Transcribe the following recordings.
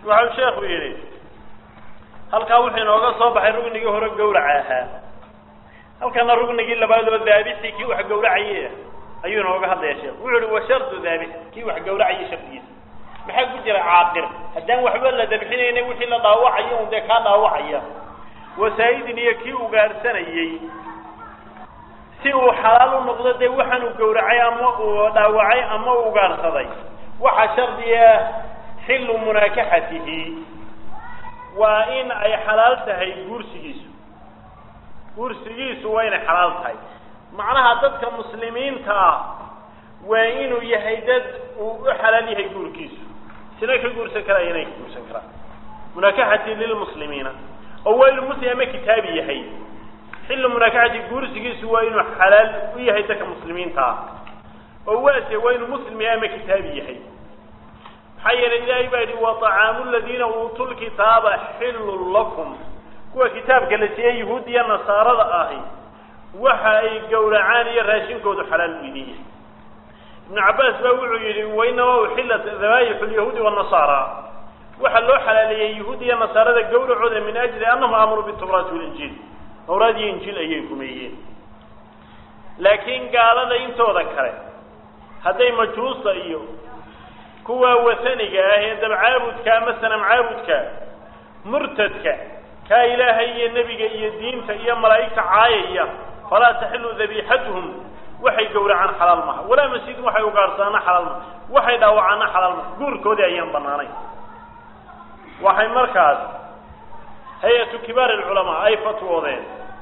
وعلى الشيخ ويري هل كاوحين وقصوا بحرقني يهرق قولعها هل كان رقني إلا بعد الذابح كي وح قولعيه أيون وقع هذا يا شيخ وعلى وشرط ذابح كي وح قولعيه شرطين محق جرى عاقر هدان وحبل ذبحين ينوحي إلا ضاوعيه وذاك هذا ضاوعيه وسيدني كي وقارسني سوى حلال النقطة وحن وقورعي أما وداوعي أما وقارصدي وحشر دي حل مناكحته وإن أي حلالته قرسيس وين حلالته معناها ضدك مسلمين وإنه يهيدد وحلاليه قركيس سنك قرسكرا ينك قرسكرا مناكحته للمسلمين أول المسلم كتابي يهيد حل مناكحة قرسيس وإنه حلال ويهيدك مسلمين أول وإنه مسلم يهيد كتابي يهيد حي الإلهي بعد وطعام الذين أوتوا الكتاب حل لكم هو كتاب قال سي يهودية نصارى الآهي وحي قولعاني راشين كود حلال بيديه ابن عباس بوعي وإنما أحلت ذبائح اليهود والنصارى وحلوا حلال يهودية نصارى قول عذر من أجل أنهم أمروا بالتوراة والإنجيل أوراد إنجيل أيكم أيين لكن قال لي انتو ذكره هذي مجوس أيو كوا وثنيك هي دم عابدك مثلا عابدك مرتدك كإلهي النبي الدين فهي ملائكة عاية فلا تحل ذبيحتهم وحي قول عن حلال مها ولا مسجد وحي وقارصانا حلال مها وحي داوعانا حلال مها قول كودي أيام بناني وحي مركز هيئة كبار العلماء أي فتوى ذين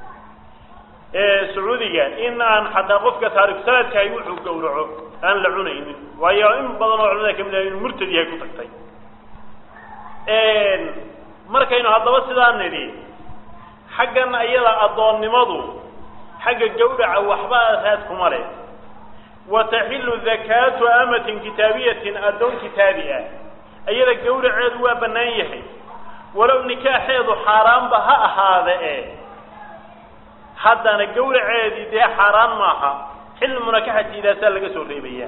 سعودية إن أن حتى قفك تارك سنة كيوحوا قولعوا أن لعنين وهي إن بضنوا علمنا كمنا المرتدي هيكو تكتين مركينو هذا وسيدان ندي حقا أيضا أضوان نمضوا حق الجودع وحباء ذاتكم عليه وتحل زكاة أمة كتابية أدون كتابية أيضا الجودع عدوى بنايه ولو نكاح يضو حرام بها هذا حتى أن الجودع عادي دي حرام معها حل مناكحة إذا سألك سوريبية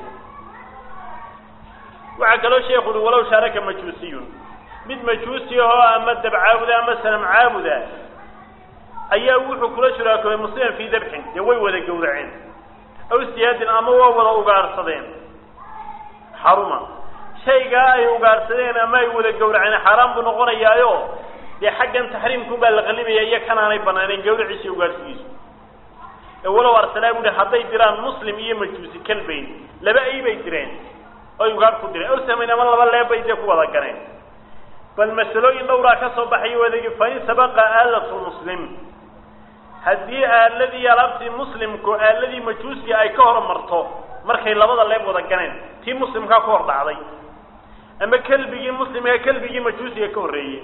وعقلوا شيخ ولو شارك مجوسيون مد مجوسي هو أما الدبعابده أما السلام عابده أيها وحو كل شراكه المسلم في ذبح يوي وذا قورعين أو استياد أما ولا أقارصدين حرما شيء قاي أقارصدين أما يوذا قورعين حرام بنقون إيايو دي حقا تحريم كوبا الغلبية إياه كان أنا بنانين قورعيسي أقارصيسو ولو أرسلوا لي حتى يدران مسلم إيه مجوسي كلبين لبا أي بيدرين أو يقارفوا درين أو سمينا من الله لا بيدكوا ولا كنين فالمسلوين لو راكسوا بحي وذي فإن سبق آلة المسلم هذه الذي يلبس مسلم كو الذي مجوسي أي كهر مرتو مركي لبض الله يبغى كنين تي مسلم كهر بعضي أما كلبي مسلم يا كلبي مجوسي كهرية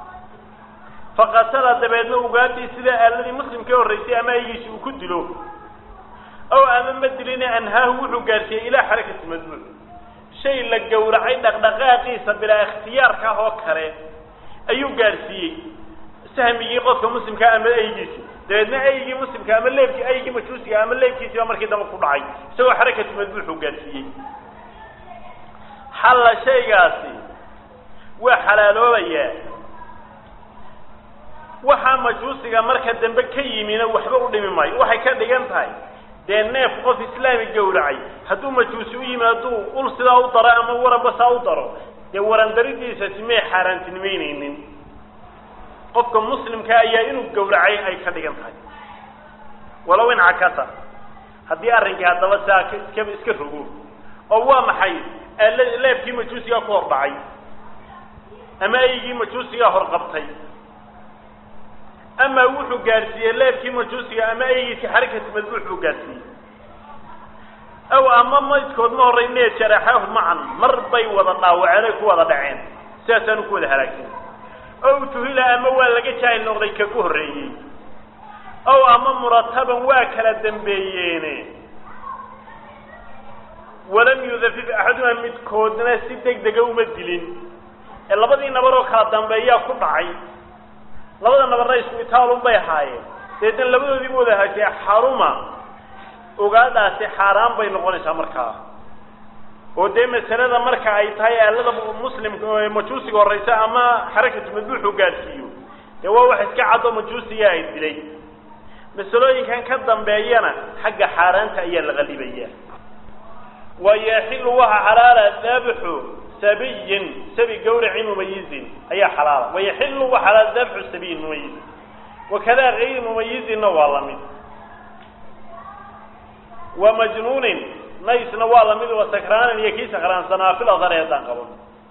فقتل دبيدنا وقالتي سيدا الذي مسلم كهرية أما يجيش وكدلوه أو أما مدلين أنهاه وحقارتي إلى حركة مدلول شيء لقوا رعي دقاقي بلا اختيار كهو كره أيو قارتي سهم يجي قصة مسلم كامل أيجيش دبيدنا أيجي مسلم كامل ليبكي أيجي مجوسي كامل ليبكي سوى مركي دم قرعي سوى حركة مدلول وقارتي حل شيء قاسي وحلالو ليه waxa majuusiga marka dambe ka yimina waxba u dhimi maayo waxay ka dhigan tahay neef qof islaami gowracay haduu majuusi u yimaado ul sida u daro ama waranba saa u daro waran daridiisa simee xaaraantinimeynaynin qofka muslimka ayaa inuu gowracay ay ka dhigan tahay walaw in akata hadii arrinka hadaba saa iska rogo oo waa maxay leebkii majuusiga ku hordhacay ama ayigii majuusiga horqabtay أما وحو قارسية لابكي مجوسية أما أيكي حركة مذبوح قارسية أو أما ما يتكود مهرينيه شرحاه معا مربي وضطا وعنك وضطعين ساسا نكود هلاكين أو تهيلا أما والغا شاي النغضي ككهرية أو أما مرتبا واكل الدنبيين ولم يذفف أحدها متكودنا سيدك دقاو مدلين إلا بدي نبرو خاطن بيا كبعي labada nabarna isku itaalun bay haayeen deedan labadoodii wada haashay xaruma ogaadaasi xaraam bay noqonaysaa markaa oo dee masalada marka ay tahay aalada muslimka oo majuusiga horeysa ama xarakatu madbuuxu gaadsiiyo dee waa wax iska cad oo majuusiga ay dilay masalooyinkan ka dambeeyana xagga xaaraanta ayaa la qalibaya ويحل وها حلال ذبح سبي سبي جورع مميز أي حلال ويحل وحلال ذبح سبي مميز وكذا غير مميز نوالمد ومجنون نيس نوالمد وسكران يكي سكران سنافل ضريضان قبل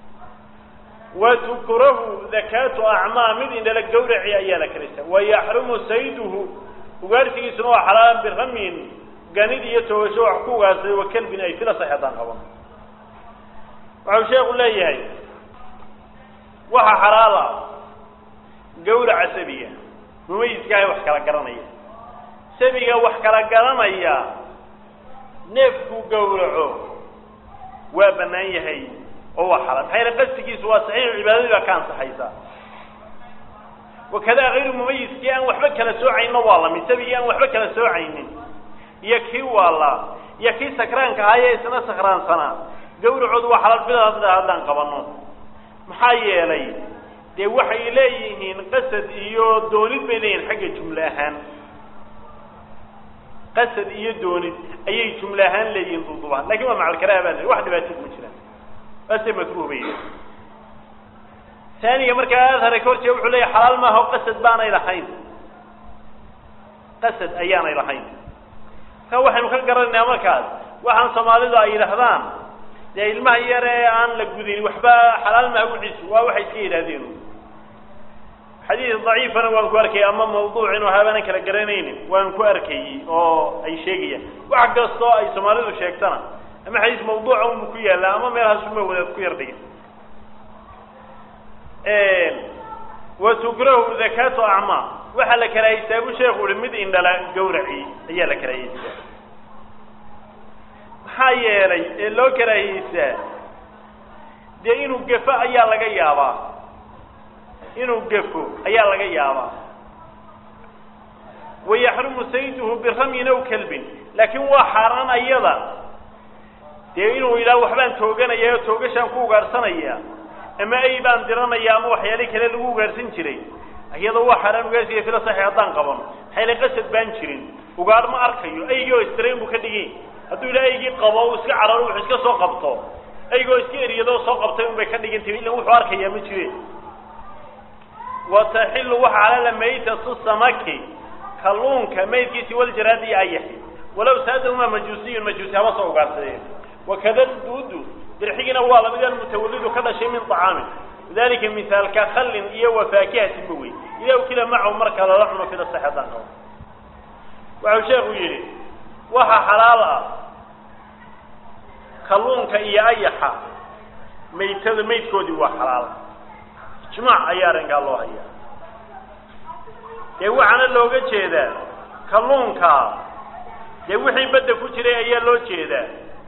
وتكره ذكاة أعمام إن لك جورع أيانا كريسة ويحرم سيده وقارتي سنوى حلال برغمين قانيد يتوشوا حقوقها وكلب أي فلا صحيحان قبل وعو شيخ الله يهي وها حلالة جورع سبية مميز كاي وحكرا قرانية سبية وحكرا قرانية نفكو جورعو وابنائي هي هو حلال حين قصتك سواء صحيح عبادة كان صحيحا وكذا غير مميز كيان وحبك لسوعين والله من سبيا وحبك لسوعين يكي والله يكي سكران كهاي سنة سكران سنة جور عضو حلال بلا هذا قبلنا محايا لي دي وحي ليه قصد إيو دوني بينين حق جملهان قصد إيو دوني أي جملهان لي ينضبطها لكن مع الكلام واحد باتيك مجرى بس مكروه بيه ثانيا مركا أظهر كورتي وحولي حلال ما هو قصد بانا إلى حين قصد أيانا إلى حين فوحن قررنا مركز وحن صوماليدا إلى هذان دي الماء يرى عن لجودين وحبا حلال ما هو عيسو وواحد كيل هذينه حديث ضعيف أنا وانكواركي أما موضوع إنه هذا نكر قرنين وانكواركي أو أي شيء وعقد الصاء أي صوماليدا شيكتنا أما حديث موضوع مكويا لا أما ما لها سمى ولا كوير دي وتكره ذكاة أعمى وحل كرايسة وشيخ ولمد إن لا جورعي هي لك كرايسة حيري لو كرايسة دي إنه جفاء أيا لك يابا إنه جفو أيا لك يابا ويحرم سيده برمي أو كلب لكن هو حرام أيضا دي إنه إلى وحبان توقنا يا توقشان كوغار سنة أما أي بان درنا يا مو حيالي كلا لو غارسين جري أيضا هو حرام غارسية في الصحيح دان قبل حيالي قصد بان جرين وقال ما أركيو أيجو استرين بكديين هدو لا أيجي قبوا وسك على روح وسك سوق قبطوا أيجو اسكي رياضو سوق قبطوا بكديين تبين له حوار كيا مجري وتحل وح على الميت الصص مكي خلون كميت كيسي والجرادي أيحي ولو سادهما مجوسي هوا سوق قبطوا وكذا الدود درحينا والله بدل المتولد كذا شيء من طعامه ذلك مثال كخل إيه وفاكهة بوي إذا وكلا معه مركز لحمه في الصحة عنه وعشاق يجري وها حلالة خلون كإيه أيحة ميت كودي وحلال جماع أيارن قال الله أيار يوحى عن اللوجة كذا خلون كا يوحى بدأ كتير أيار لو كذا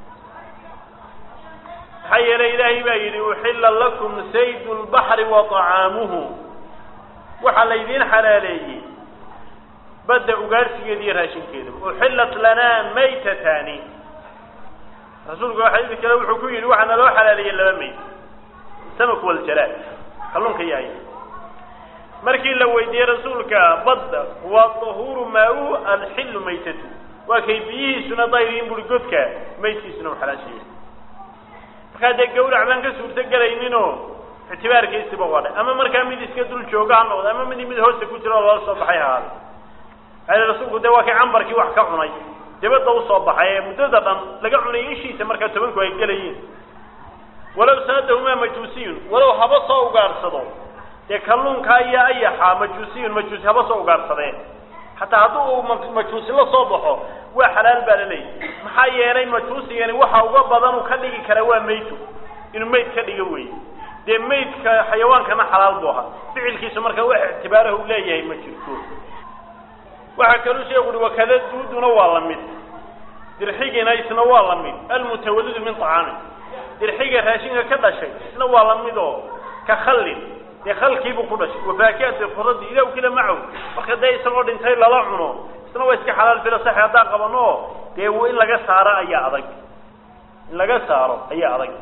حي إلهي بايدي وحل لكم سيد البحر وطعامه وحليدين حلالي بدأ قارسي دي راشن كده وحلت لنا ميتتان رسولك وحديث كلام الحكومي وحنا لو حلالي إلا ميت السمك والجلال خلونك إياه مركي لو يدي رسولك بد والطهور ماء الحل ميتته وكيفيه سنة ضيرين بالقدك ميتي سنة حلاشيه هذا جورع من كسر تجري منه اعتبار كيس بقوله أما مركب من يسكتول شوقان أو أما من يمد هوس كتير الله صباحها هذا الرسول دواك عنبر كي وحكي عني تبدأ وصباحها متذبا لقى عني شيء سمرك تبنك ويجلين ولو سادهما مجوسيون ولو حبصوا وقارصدوا يكلون كايا أي مجوسي حبصوا وقارصدين حتى هذو مجوسي لا صبحوا وحلال بالليل محيرين مجوسي يعني وحا وبدن وكدغي كره ميتو انه ميت كدغي وي دي ميت كحيوان كما حلال بوها فعلكيس marka wax اعتباره leeyahay ma jirto waxa kale oo sheegay wakada duuduna waa la mid dirxigeena isna waa la mid almutawallid min ta'am dirxiga raashinka ka dhashay isna waa la mid oo ka khalin de khalkiibu ku dhashay wafaakiyat qurad ila kila macu marka day isagoo dhintay lala cuno isna waa iska xalaal bila sax hadaa qabano dee in laga saara ayaa adag laga saaro ayaa adag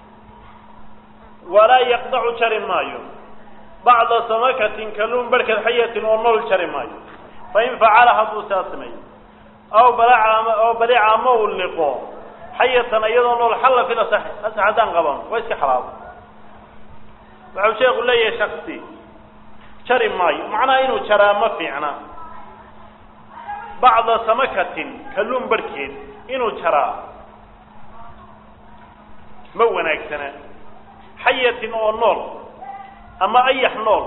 ولا يقطع شر مايو بعض سمكة كلون بركة حية ونول شر مايو فإن فعلها ذو ساسمي أو بلع مولقه حية أيضا نول حل في الصح أسعدان غبان ويسك حرام وعو شيخ الله يا شخصي شر مايو معناه إنه شر ما في عنا بعض سمكة كلون بركة إنه شر مونا يكسنه حية ونول أما أي حنول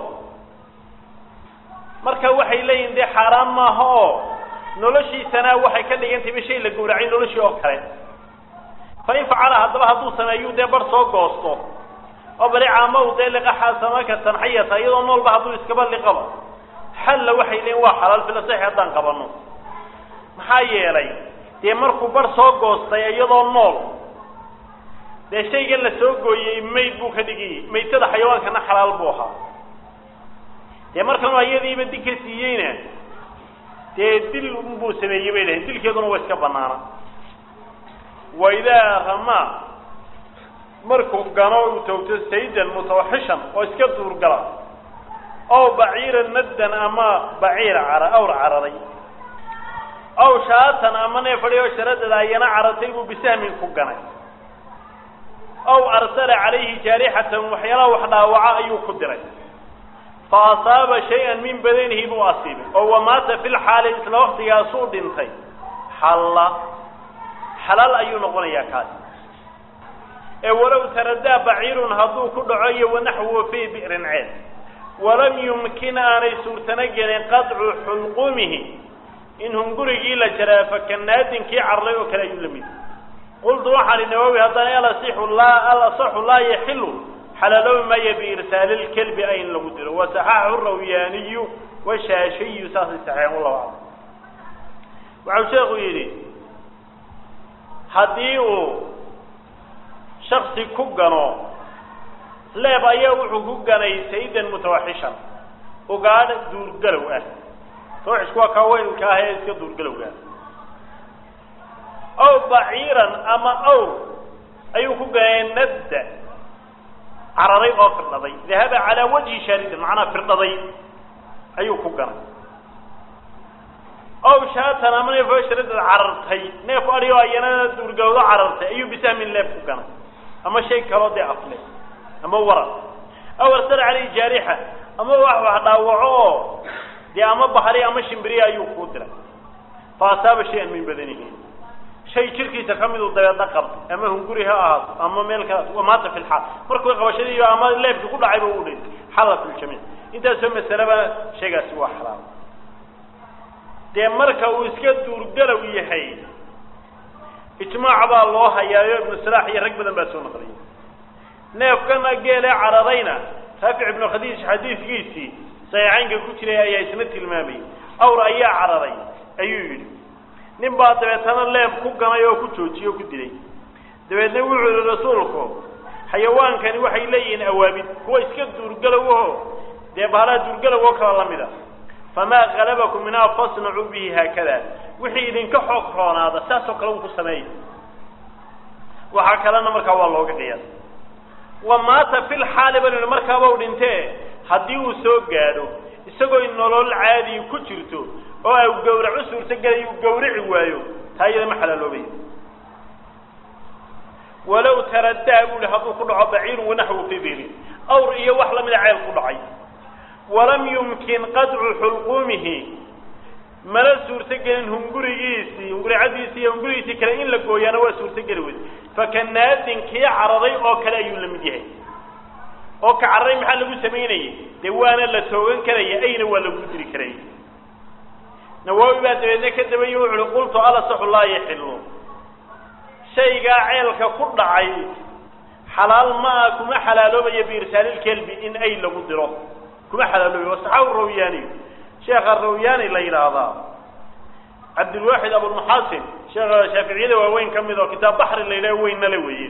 مركا وحي لين دي حرام ما هو نولشي سنة وحي كان ينتي بشيء لقورعين نولشي أوكرين فإن فعلها هدو سنة يودي برسو قوستو أو بلي عامو دي لغحا سمكة حية أيضا نول بهدو يسكبال لقبا حل وحي لين وحلال في لصيحة دان قبانو محايا لي دي مركو برسو قوستو أيضا نول ده شيء la soo gooyay meyd buu ka dhigay meydada xayawaankana xalaal buu ahaa de markan ayadiiba dikir siiyayna de dil buu sameeyay bay dilkeeduna waa iska banaana wayda rama markuu gano uu toogto saydan mutawahhishan oo iska duur gala oo baciir maddan ama baciir araray oo shaatan ama neefariyo sharadada ayana caratay buu bisahmin ku ganay أو أرسل عليه جارحة وحيلا وحدا وعاء قدره فأصاب شيئا من بدنه بأصيبه أو مات في الحال إسل وقت ياسود انتي حلال أي نغني يا كاتب ولو تردى بعير هضو كل عي ونحو في بئر عين ولم يمكن أن يسور تنجل قطع حلقومه إنهم قرقي لجرى فكناد كي عرلي وكلا يلمي قلت وحر النووي هذا ألا صح لا يحل حلالو ما يبي إرسال الكلب أين لقدره وسحاه الروياني والشاشي ساس السحيح والله أعلم وعشاق يري هديو شخص كوغانو لا بايو كوغاني سيدا متوحشا وقال دور قلوه توحش كوا كوين كاهي دور قلوه أو بعيرا أما أو أيوكو قاين ندى عرضي أو فرنضي ذهب على وجه شارد معنا فرنضي أيوكو قاين أو شاتنا من يفشرد العرضي نيف أريو أينا دور قوضة عرضي أيو بسهم الله قاين أما شيء كرودي أفلي أما ورد أو ارسل عليه جارحة أما واحد وعوه دي أما بحري أما شمبري أيوكو درا فأصاب شيئا من بدنه شيء شركي تكمل الضياط قبض أما هم قريها أما ملك ومات في الحال مركوا قواشدي أما اللي بتقول عيب أولين حلف الجميع إنت سمى السلامة شيء سوى حرام ده مركوا ويسكت ورجلوا يحيي اجتماع على الله يا ابن السلاح يركب لما سون قريب ناف كان جاء عرضينا رافع ابن خديج حديث قيسي سيعانك كتير يا سنة المامي أو رأي عرضي أيوه نبى دبتنا اللي بكوجنا يو كتوتي يو كدري دبتنا وعلى رسولكم حيوان كان وحي لين أوابد هو يسكت درجلوه ده بهلا درجلوه كلام مذا فما غلبكم منها فصنعوا به هكذا وحي إذن كحقران هذا ساسو كلام كسماي وحكى لنا مركب الله قدير ومات في الحال بين المركب ودنته حديو سوق قالوا isagoo in nolol caadi ku jirto oo ay gowrac suurtagal ay gowrici waayo taayada ma xalaaloobay walaw taraddaa lahu ku dhaco baciir wanahu fi biili aw riya wax la mid ceel ku dhacay walam yumkin qad'u hulqumihi mala suurtagal in hungurigiisi kale in la gooyana waa suurtagal weyd fakanaadin kii caraday oo kale ayuu la mid yahay oo ka caray maxaa lagu sameeyay deewaana la toogan karaya ayna waa lagu diri karay nawawi baa deedna ka dabayo wuxuu qulto ala saxullaahi yahilu shayga ceelka ku dhacay xalaal ma kuma xalaaloobay bi irsal kalbi in ay lagu diro kuma xalaaloobay wasaxaw rawiyani sheekh rawiyani la yiraahdo عبد الواحد ابو المحاسن شيخ الشافعي ده وين كميدو كتاب بحر الليل وين لا وين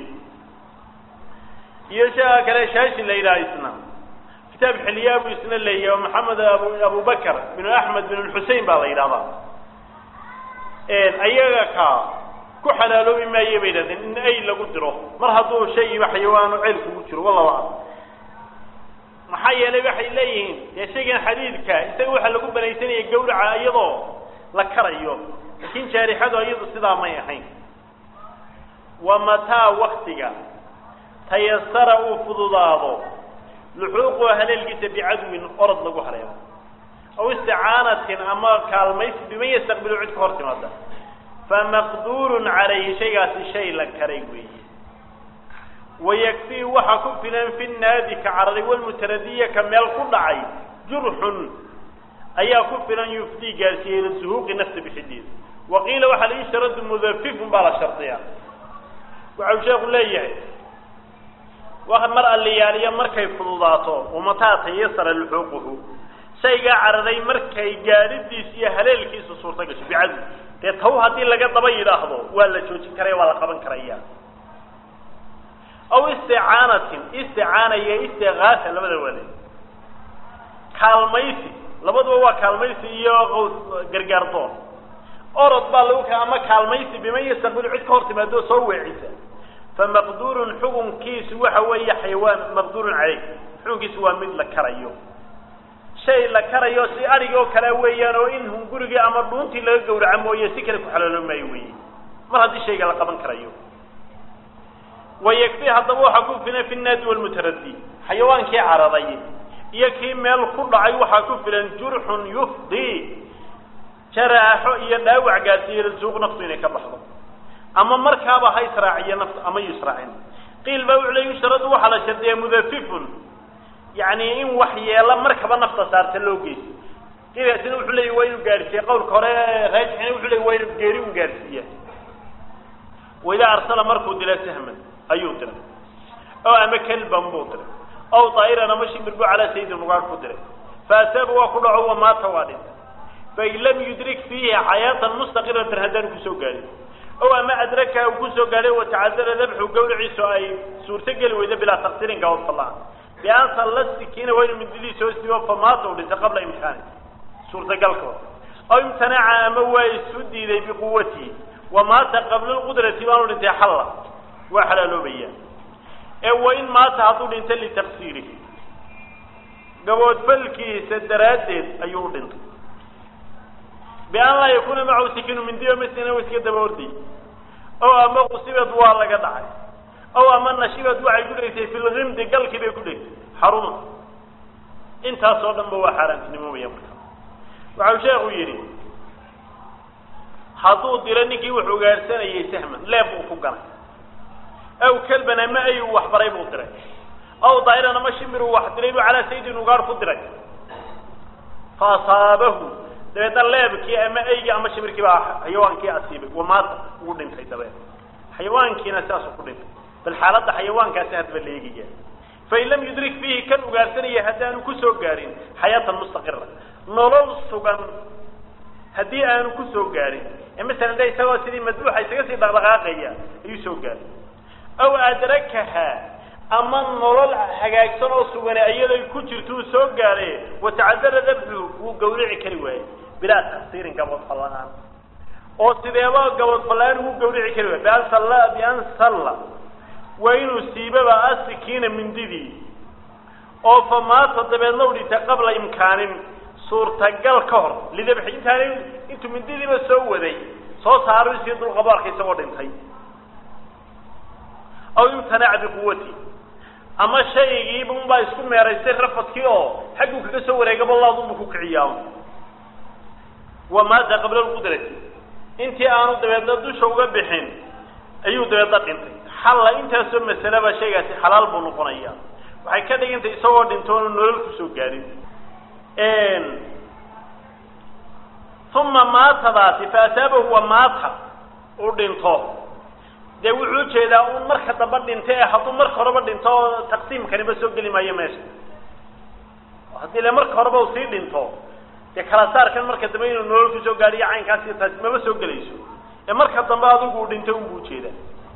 يشاء كلا شاش الليل اسنا كتاب حلياب اسنا الليل ومحمد ابو بكر بن احمد بن الحسين بعض الى بعض ايغا ku xalaaloobi maayo bay yidhahdeen in ay lagu diro mar hadduu shay iba xayawaanu ceel kugu jiro wallah maxaa yeelay waxay leeyihiin dee shaygan xadiidka isaga waxa lagu banaysanaya gawraca iyadoo la karayo laakiin jaarixadu iyadu sidaa may ahayn wamataa waktiga tayasara uu fududaado luxuuqu haleelkiisa bicadwin orod lagu hareebo aw isticaanatin ama kaalmaysi biman yastaqbilu cid ka hor timaada famaqduurun calayhi shaygaasi shay la karay weeye wayakfii waxa ku filan fi naadi ka cararay walmutaradiya ka meel ku dhacay jurxun ayaa ku filan yufdii gaarsiiyey ila suhuuqi nafsi bixidiisa waqiila waxaa la isharadu mudafifun baa la shardiyaa waxau sheekhu leeyahay waa mar alliyaaliya markay fududaato umataa tayasara luxuuquhu shaygaa cararay markay gaadhidiisa iyo haleelkiisu suurta gasho bicadwi dee taw haddii laga daba yidhaahdo waa la joojin karaya waa la qaban karaya aw isticaanatin isticaana iyo istigaasa labada wale kaalmaysi labaduba waa kaalmaysi iyo gargaar doon orod baa lagu ama kaalmaysi biman yastaqbilu cid ka hor timaado soo weecisa famaqduurun xukunkiisu waxa weeye xayawaan maqduurun caleyh xukunkiisu waa mid la karayo shay la karayo si arigoo kale weeyaan oo in hungurigii ama dhuuntii laga gawraco mooye si kale ku xalaaloobi maayo weeye mar haddii shayga la qaban karayo wayakfii haddaba waxaa ku filan fi naadi walmutaraddi xayawaankii cararay iyo kii meel ku dhacay waxaa ku filan jurxun yufdii jaraaxo iyo dhaawac gaarsiiyo suuq naftu inay ka baxdo ama markaaba ha israaciyo nafta ama yusraacin qiil baa wuxuu leeyahay sharadu waxaa la shardiyaa mudafifun yani in wax yeela markaba nafta saarta loo geysto qiilkaasina wuxuu leeyahay waa inuu gaarsiiya qowlka hore raajixina wuxuu leeyahay waa inuu geeri un gaarsiiya waidaa arsala markuu dila sahman ayuu diray oo ama kalban buu diray aw daa'iran ama shimbir buu calaa sayidin ugaar ku diray faasaaba waa ku dhaco wamaata waa dhintay fain lam yudrik fiihi xayaatan mustaqiratan haddaan kusoo gaarin ow ama adraka uu kusoo gaadhay watacadara dabxu gawriciisu ay suurtogeli weyda bilaa taqsiirin gawad fallaan bian salla sikiina waa inuu mindidiisa hoostiiba famaata u dhintay qabla imkaani suurtagalkooda aw imtanaca ama waa isu diiday biquwatihi wamaata qabla lqudrati baanu dhintay xalla waa xalaaloobayaa ee wain maata hadduu dhintay litaqsiirihi gaboodfalkiisa daraaddeed ayuu u dhintay bian laa yakuna macahu sikinu mindiyo masina wa iska daba orday ow ama qusibad waa laga dhacay ow ama nashibad waxay ku dhegtay fi lgimdi galkii bay ku dhegtay xaruma intaasoo dhanba waa xaaraantinimoobaya marka waxau sheekhu yidhi hadduu dilo ninkii wuxuu gaadhsanayay sahman leeb uu ku ganay aw kalban ama ayuu wax baray buu diray aw daa'iran ama shimbiruu wax diray buu calaa sayidin ugaar ku diray fa asaabahu dabeedna leebkii ama eygii ama shimbirkii baa xayawaankii asiibay wamaata ugu dhintay dabeed xayawaankiina saasuu ku dhintay bal xaaladda xayawaankaasi hadba la eegaya fain lam yudrik fiihi kan ugaarsanaya haddaanu kusoo gaarin xayaatan mustaqira nolol sugan haddii aanu kusoo gaarin ee masalan de isagoo sidii madbuuxa isaga sii dhaqdhaqaaqaya ayuu soo gaaray aw adrakaha ama nolol hagaagsan oo sugan iyadoo ku jirtuu soo gaaray watacadara dabxu wuu gawrici kari waayey bilaa taqsiirin gabad fallaan oo sideeba gabad fallaan wuu gawrici kari waayey bian salla waa inuu siibaba asikiina mindidii oo famaata dabeedna u dhintay qabla imkaanin suurtagal ka hor lidabxi intaani intuu mindidiiba soo waday soo saaro isii dulqabaarka isagoo dhintay aw imtanaca biquwati ama shaygiiba unbaa isku meeraystay rafadkii oo xagguu kaga soo wareegaba laadunbu ku kiciyaa wamaata qabla lqudrati intii aanu dabeedna dusha uga bixin ayuu dabeedna dhintay xalla intaasoo masaleba shaygaasi xalaal buu noqonaya waxay ka dhigantay isagoo dhintoonu nolol kusoo gaadhin uma maatadaasi faasaabahu wamaata uu dhinto dee wuxuu ujeedaa un marka damba dhinta ee hadduu marka horeba dhinto taqsiimkaniba soo geli maayo meesha haddii le marka horeba uu sii dhinto dee kala saarkan marka dambe inuu nolol kusoo gaadhiyo caynkaasi taasi maba soo gelayso ee marka dambe adigu uu dhintay unbuu ujeedaa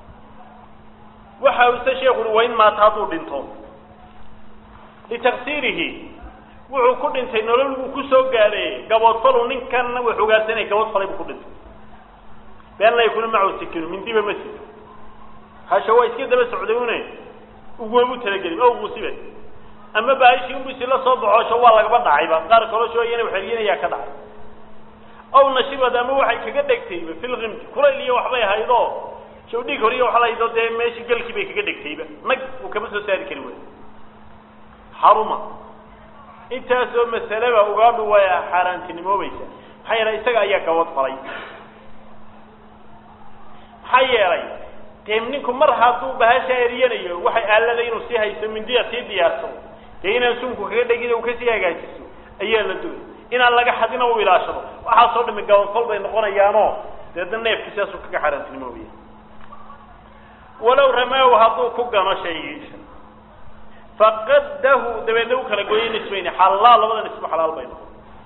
waxa use sheekhu ui wain maata hadduu dhinto litaqsiirihi wuxuu ku dhintay nolol wuu kusoo gaadhay gaboodfalu ninkan wuxuu ugaarsanaya gaboodfalay buu ku dhintay بأن لا يكون معه سكين من ديب مسجد هالشواء يسكين بس عدونه وقوموا تلقين أو مصيبة أما بايش يوم بيصير له صبح شواء لك بدع عيبا قال كل شوية يعني وحريين يا كذا أو نشيب هذا مو واحد كجدك تيبه في الغمد كل اللي وحبيه هيدا شو ديك هريه وحلا يدا ده ماشي قال كبير كجدك تيبه نج وكمسه سعر كلمة حرمة أنت أسوأ مسألة وقابل ويا حرام تنمو بيسا حي رئيسك أياك وطفري حي رئيس تمنيكم مرحبا بهالشهريين وحي الذين نصيحة يسمون دي أسيدي أصلا تينا نسونكو كده كده وكسيها جالسوا أيها الدول إن الله حدنا وبلاشرة وحصل من جوان قلبي نقول يانو تدنا في كساسو كحرام تنمو بيه ولو رماه هذو كوجا شيء فقده دبلو كلا جوين اسمين حلال ولا نسمع حلال بينهم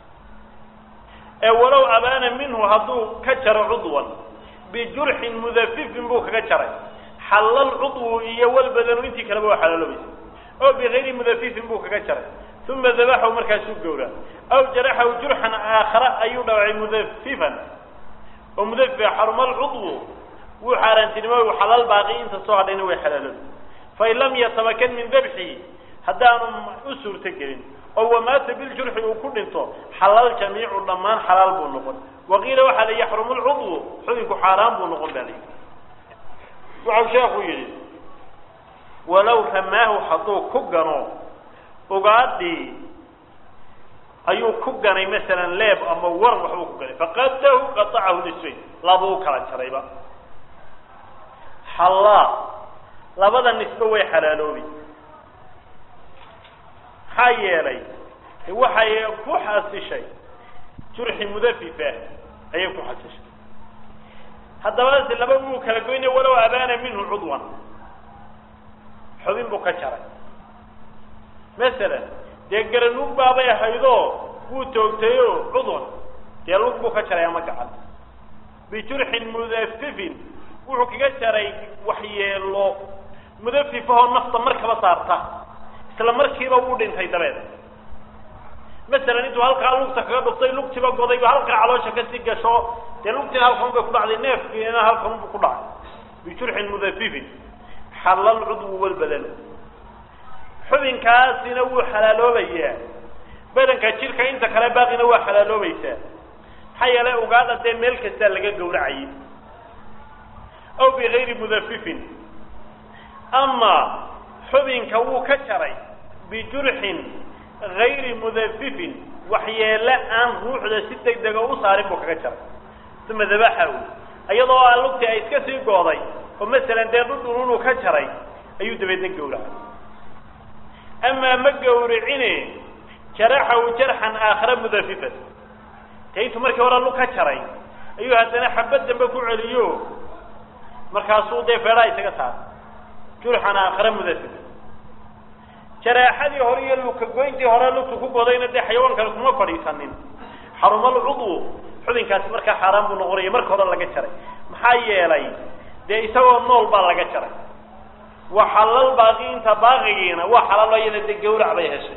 ولو أبان منه هذو كسر عضوا بجرح مذفف بوك كسر حلال عضو يول بدن وانت كلبوا حلال بيس أو بغير مذفف بوك كسر ثم ذبحه مركز جورا أو جرحه جرحا آخر أيضا مذففا ومذفف حرم العضو وحارن تنمو وحلال باقي انت صاحب انه حلال فإن لم يتمكن من ذبحه هدان أسر تكرين أو مات بالجرح وكل انتو حلال جميع الضمان حلال بنقل وغير وحل يحرم العضو حذك حرام بنقل ذلك وعشاق يجي ولو سماه حطوه كجنو وقعدي أيو كجني مثلا لاب أما ورم وحبو كجني فقده قطعه نسوين لابو كلا شريبا حلال لابد النسبة وي حلالوبي حي لي هو حي كحس شيء جرح مذففة هي كحس شيء هذا بس اللي بقوله كلاجوين ولو أبان منه عضوا حضن بكشرة مثلا دقرنوك بابا يحيدو وتوتيو عضوا يلوك بكشرة يا مكعب بجرح مذفف وحكيشرة وحي الله مذففه النفط مركبة صارته إسلام مركبة ودين في دبل مثلا أنتوا هالك لوك تكاد تصير لوك تبغى قضي هالك على شكل سجشوا تلوك تهالكم بكل على النف هنا هالكم بكل على بجرح مذفف حلال العضو والبدن حبين كاس نوع حلالو بيا بدن كشركة أنت كلا باقي نوع حلالو بيسا حيا لا وقاعدة تملك السلقة جورعي أو بغير مذفف أما حبين كوو كشري بجرح غير مذفف وحيالا أن روح ذا ستة دقاء صارب وكشر ثم ذبحه أيضا قالوا تي أيسكسي قاضي ومثلا دادو كشري أيو دبيتن قولا أما مقورعيني جرحه جرحا آخر مذففا كيف مركا ورا لو كشري أيو هاتنا حبت دنبكو عليو مركاسو دي فراي سكسار جرحا آخر مذففا جراحدي هوري لو كغوينتي هورا لو ku godayna de xayawaanka kuma fadhiisanin xarumal udu xubinkaas marka xaraam buu noqonay marka hore laga jaray maxaa yeelay de isagoo nool baa laga jaray wa halal baaqi inta baaqiina wa halal ayada de gowrac bay heshay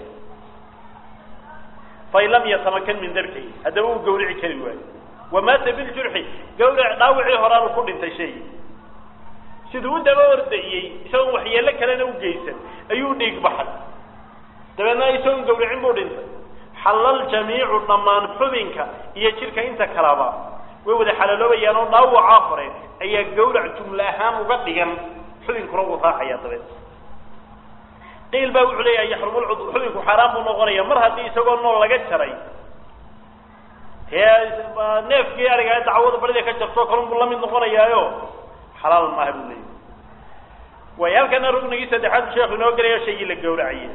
faylam yatamakan min darbki hada uu gowrici kari waay wamaata bil jurhi gowrac dhaawici hora ku dhintay shay sidoo daba ordayay isagoo waxyeelo kale u geysan ayuu dhiig baxay dabana isagoo gowracin buu dhintay halal jamiicu dhamaan xubinka iyo jirka inta kalaba way wada xalaaloobayaan oo dhaawaca hore ayaa gowrac jumla ahaan uga dhigan xubinkuna uu raacaya dabad qeyl baa wuxuu leeyahay yaxrumul udhu xubinku xaraam buu noqonaya mar haddii isagoo nool laga jaray neefkii ariga dacwada barida ka jarto kalun buu la mid noqonayaayo حلال ما هبلي ويالكن ركن جيسة حد شيخ نوقر يا شيء للجورعية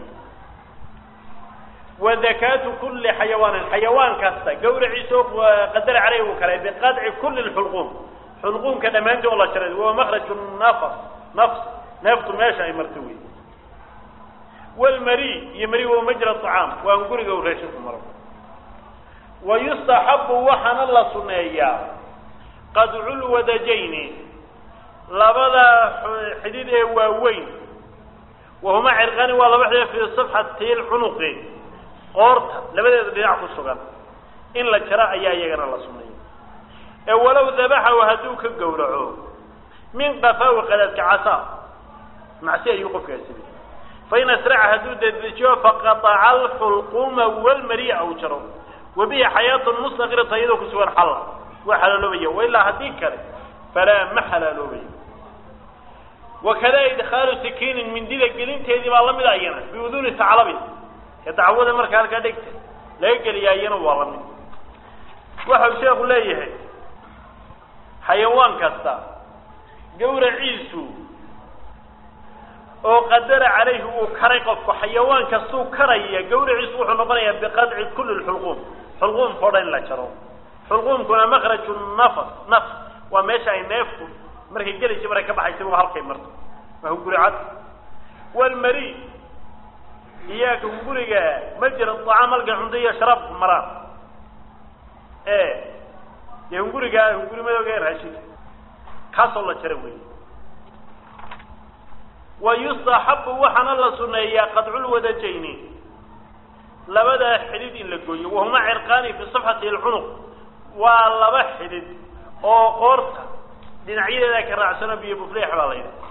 وذكاة كل حيوان الحيوان كاسة جورعي سوق وقدر عليه وكله بقطع كل حلقوم كذا ما عنده والله شرد هو مخرج نفس ماشي مرتوي والمري يمري ومجرى الطعام وانقر جورعي شوف مرة ويستحب وحن الله سنيا قد علو ودجين لبدا حديد واوين وهما عرقان ولا بخدي في صفحه تيل عنقي قورت لبدا دينع كسغان ان لا جرا ايا يغنا لا سمي ولو ذبحه وهدوك الجورعه من قفا وقلت كعصا معسيه يوقف كاسبي فإن أسرع هدود الذجوع فقطع الحلقوم والمريء أو جرو وبه حياة مصغرة طيدك سوى الحل وحلال بيه وإلا هديك فلا محلال بيه. وكذا إدخال سكين من ديل الجلين تهدي والله من أينا بوذون الثعلب يتعود مركان كذلك لا يقل يأينا والله من وحب شيخ لا يهي حيوان كستا جور عيسو أو قدر عليه وكريق حيوان كسو كريه جور عيسو حنبنيه بقدع كل الحلقوم حلقوم فورين لا جرو حلقوم كنا مخرج نفس وماشي نفسه markay galay markay ka baxayso halkay marto waa guricad wal mari iyaga guriga ma jira طعام cundiya sharab maraan guriga madowga raashid kaasoo la jira weey ويستحب وحنا la suneeyaa qad'ul wadajayni labada xidid in la gooyo wahuma cirqani fi safhati al-unuq wa laba xidid oo qoorta dhinacyada ka raacsana biyo bufleex baa la yiraahdaa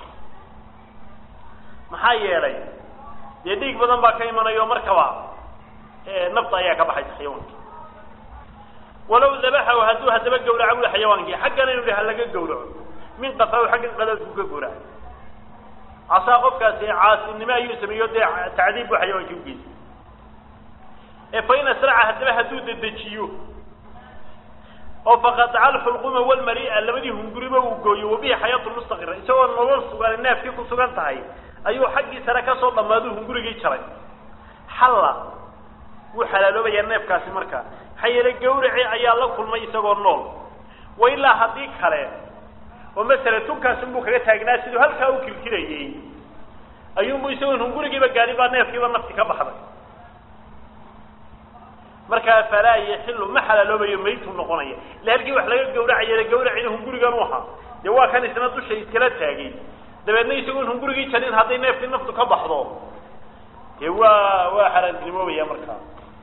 maxaa yeelay dhiig badan baa ka imanayo markaba nafta ayaa ka baxay xayawaanka walaw dhabaha haduu hadaba gowraco xayawaanka xaqana inuu laga gowraco min qafaw xaqan qadadku ka gowraco asa qofkaasi caasinimo ayuu sameeyo tacdiib xayawaanka u geeyay فإن أسرع hadaba haduu dedejiyo أو فقط على الحلقوم والمريء الذي هم قريبا وجوي وبيه حياة مستقرة سواء النور سواء الناس فيكم سواء تهاي أيوه حق سركة صوت لما ذو هم قريبا يشري حلا وحلالو بيا الناس كاسمركا حي الجورع عيال الله كل ما يسوى النور وإلا هديك حلا ومثلا تونكا سمبوك ريتها ناس هل كاوكل كده أيوه يسوون هم قريبا قاربا الناس كذا نفسك بحرك marka fala yahilu mahala loo bayo meeytu noqonaya laakiin wax laga gowracay hungurigan waxa de waa kan isna dusha iskala taagay dabeedna isagu hungurigi jalin haday neefti naftu ka baxdo de waa xaraantimo weeyaa marka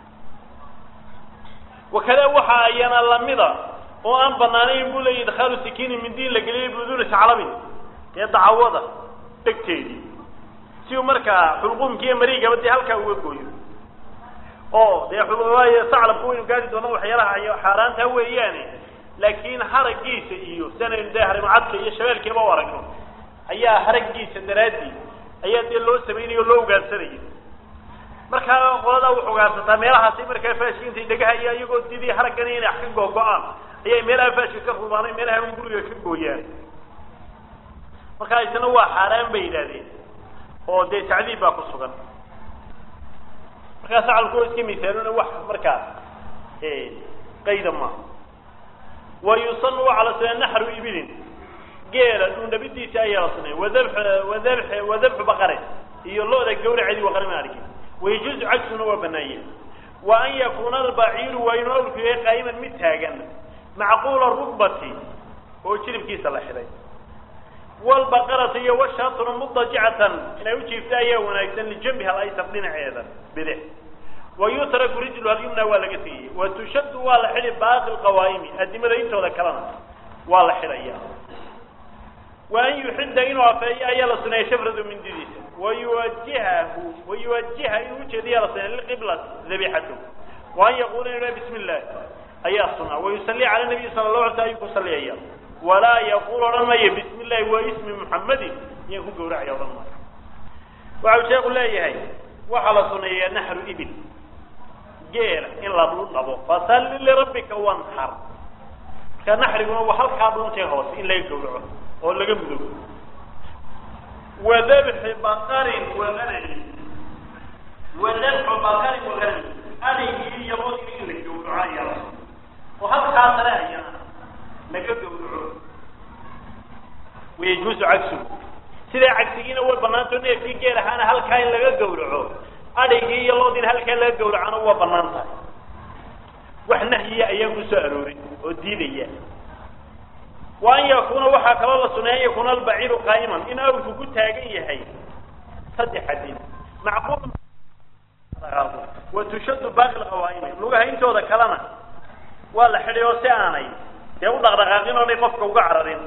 wakala waxa ayana lamida oo aan banaanayn buu leeyahay dakhalu sikiin min diin la galiyay buduun sacalabin ee dacwada tagteedi si marka xulqumkii mariiga badii halka uga gooyo oo de xulwaaya saclab weyn gaadi doona waxyaalaha ay xaraanta weeyaan laakiin haragiisa iyo sanad dahar macadka iyo shabeelkiiba waragno ayaa haragiisa daraadi ayaa loo sameeyay loo gaarsaday marka qolada wuxuu gaarsataa meelahaas markay faashiinta degaha iyagoo didii haragan inay xaq go'aan ayay meelaha faashin ka rubaanay meelaha guriga ka gooyaan marka isna waa xaraan bay yiraahdeen oo de tacdiib baa ku sugan marka sacalku iska miisaaluna wax marka qaydama ويصنوا على سنة نحر إبل جيل ونبتي سايا صنع وذبح بقرة يلو ذا الجور عدي وقرن مالك ويجوز عكسه وبنيه وأن يكون البعير وينور في قائما متهاجا معقول الركبة ويشرب كيس الأحرى والبقرة هي والشاطر مضجعة لا يوجد تايا ونكسن لجنبها الأيسر لنا عيدا بذه ويترك رجلها اليمنى والقتي وتشد ولا حل باقي القوائم الدمرين ولا كلام ولا حليا وأن يحد إنه في أيال سنة شفرة من دينه ويوجهها إن وجه ديال سنة للقبلة ذبيحته وأن يقول له بسم الله أيال سنة ويصلي على النبي صلى الله عليه وسلم يصلي أيام ولا يقول رمي بسم الله واسم محمد يكون جورع يا رمي وعلى شيء يقول لا يهي وحلا سنة نحر إبل جير إن لا بلطبه فصل لربك وانحر كنحر وحل كابون تهوس إن لا يجورعه أو لا يجمده وذبح بقر وغنم هذه يموت من الجورع يا رب وهل خاطره يا لا يجورعه ويجوز عكسه سيدا عكسين أول بنانتون في جير هانا هل كاين لا يجورعه أديكي يلو دين هل كان لا جورعنا وبنانته وإحنا هي أيام سألوري ودينية وأن يكون وحك الله سنة يكون البعير قائما إن أوجو كنت هاجي هي صدق حدين معقول وتشد باقي القوائم لوجها أنت وذا كلامه ولا حريو ساني dee u dhaqdhaqaaqin oo dhay qofka uga cararin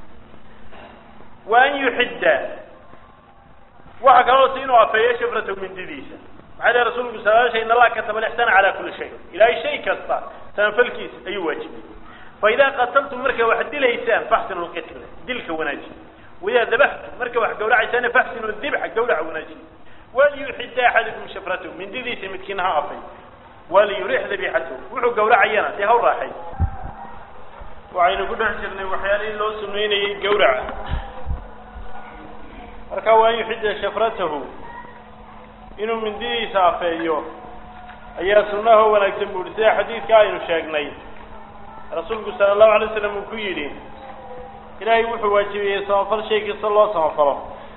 wa an yuxidda waxa kaloo si inuu afeeyo shafratahu mindidiisa maxaa leeyahay rasuulku sallallahu alayhi wa sallam in allaha kataba al-ihsana ala kulli shay ilaahay shay kasta tanfalkiisa ayuu waajibiyey فإذا قتلتم مركا واحد دليسان فاحسنوا القتل دلك وناجي وإذا ذبحتم مركا واحد قولع عشان فاحسنوا الذبح قولع وناجي وليحد أحدكم شفرته من دليس متكينها عفي وليريح ذبيحته وحو قولع عيانا تيهو راحي وعين قد حشرني وحيالي لو سنوين قولع مركا وأن يحد شفرته إنه من دليس عفيه أيها سنه ونكتب ورساء حديث كاين وشاقني rasuulku sala allahu alay wasalam uu ku yidhi ilaahay wuxuu waajibiyey samafal shay kasta loo samafalo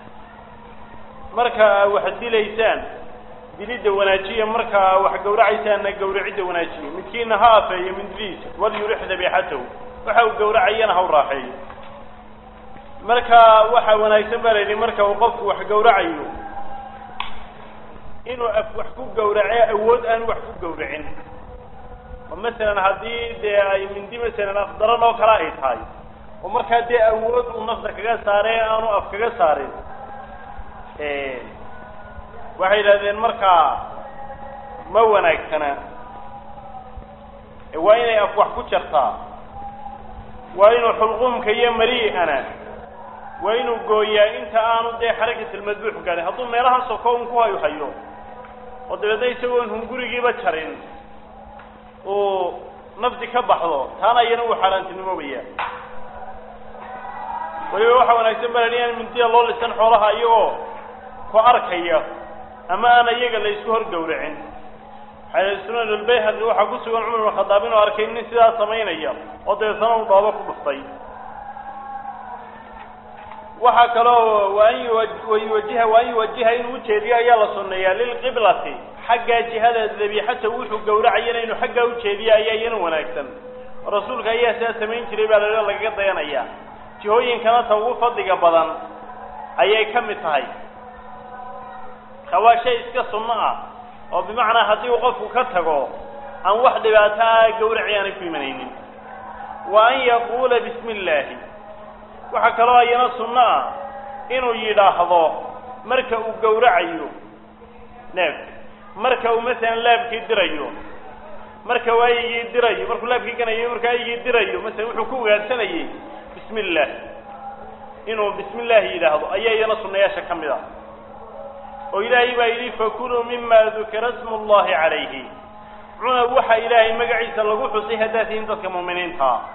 marka wax dilaysaan dilidda wanaajiya marka wax gowracaysaanna gowracidda wanaajiya midkiina ha afeeyo mindiliisa walyurix dabiixatahu waxa uu gowracayana ha u raaxeeyo marka waxa wanaagsan baa layidhi marka uu qofku wax gowracayo inuu wax ku gowraco awood aan wax ku gowracin مثلا هذه دي من دي مثلا أفضل لو كراهي هاي ومركها دي أود ونفسك كذا ساري أنا أفكر ساري واحد هذين مركها مونا كنا وين أفوح كشرتا وين حلقهم كي مري أنا وين جويا أنت أنا دي حركة المذبوح قال هذول ما راح سكون كوا يحيون وده يسوون هم جوري جيبة شرين ونفسي كبحضو تانا ينو حالانتي نموية ويوحا ونكتب لنيان من دي الله لسان حولها ايوه كواركيا اما انا يقال ليسوهر قورعين حيث السنة للبيهة اللي وحا قصوا عمر والخطابين واركين نسيها سمين ايام وضي سنة وضابك بسطي وحا كلو وأن يوجهها إن وجه دي ايالا سنية للقبلة حقا جهاد الذبيحة وحو قورعينا إنو حقا وجه دي ايانا ونكتب رسولك اياه سياسمين كريبا لله قضيان اياه جهوين كانت وفضل بدن ayay kamid tahay xawaashay iska sunnaa oo bimaana hadii uu qofku ka tago aan wax dhibaato gowraciyaan ku imanaynin wa an yaqula bismillah waxa kale oo ayana sunnaa inuu yiraahdo marka uu gowracayo neef marka uu mesela laabkii dirayo marka waayay dirayo marka laabkii ganayo marka ay dirayo mesela wuxuu ku gaadsanayay bismillah إنه بسم الله يلاحظ أي ينصر نياشة كاملة وإلهي بإلي فكلوا مما ذكر اسم الله عليه عنا وحى إلهي مقعيس اللقوح صيحداتين تلك مؤمنين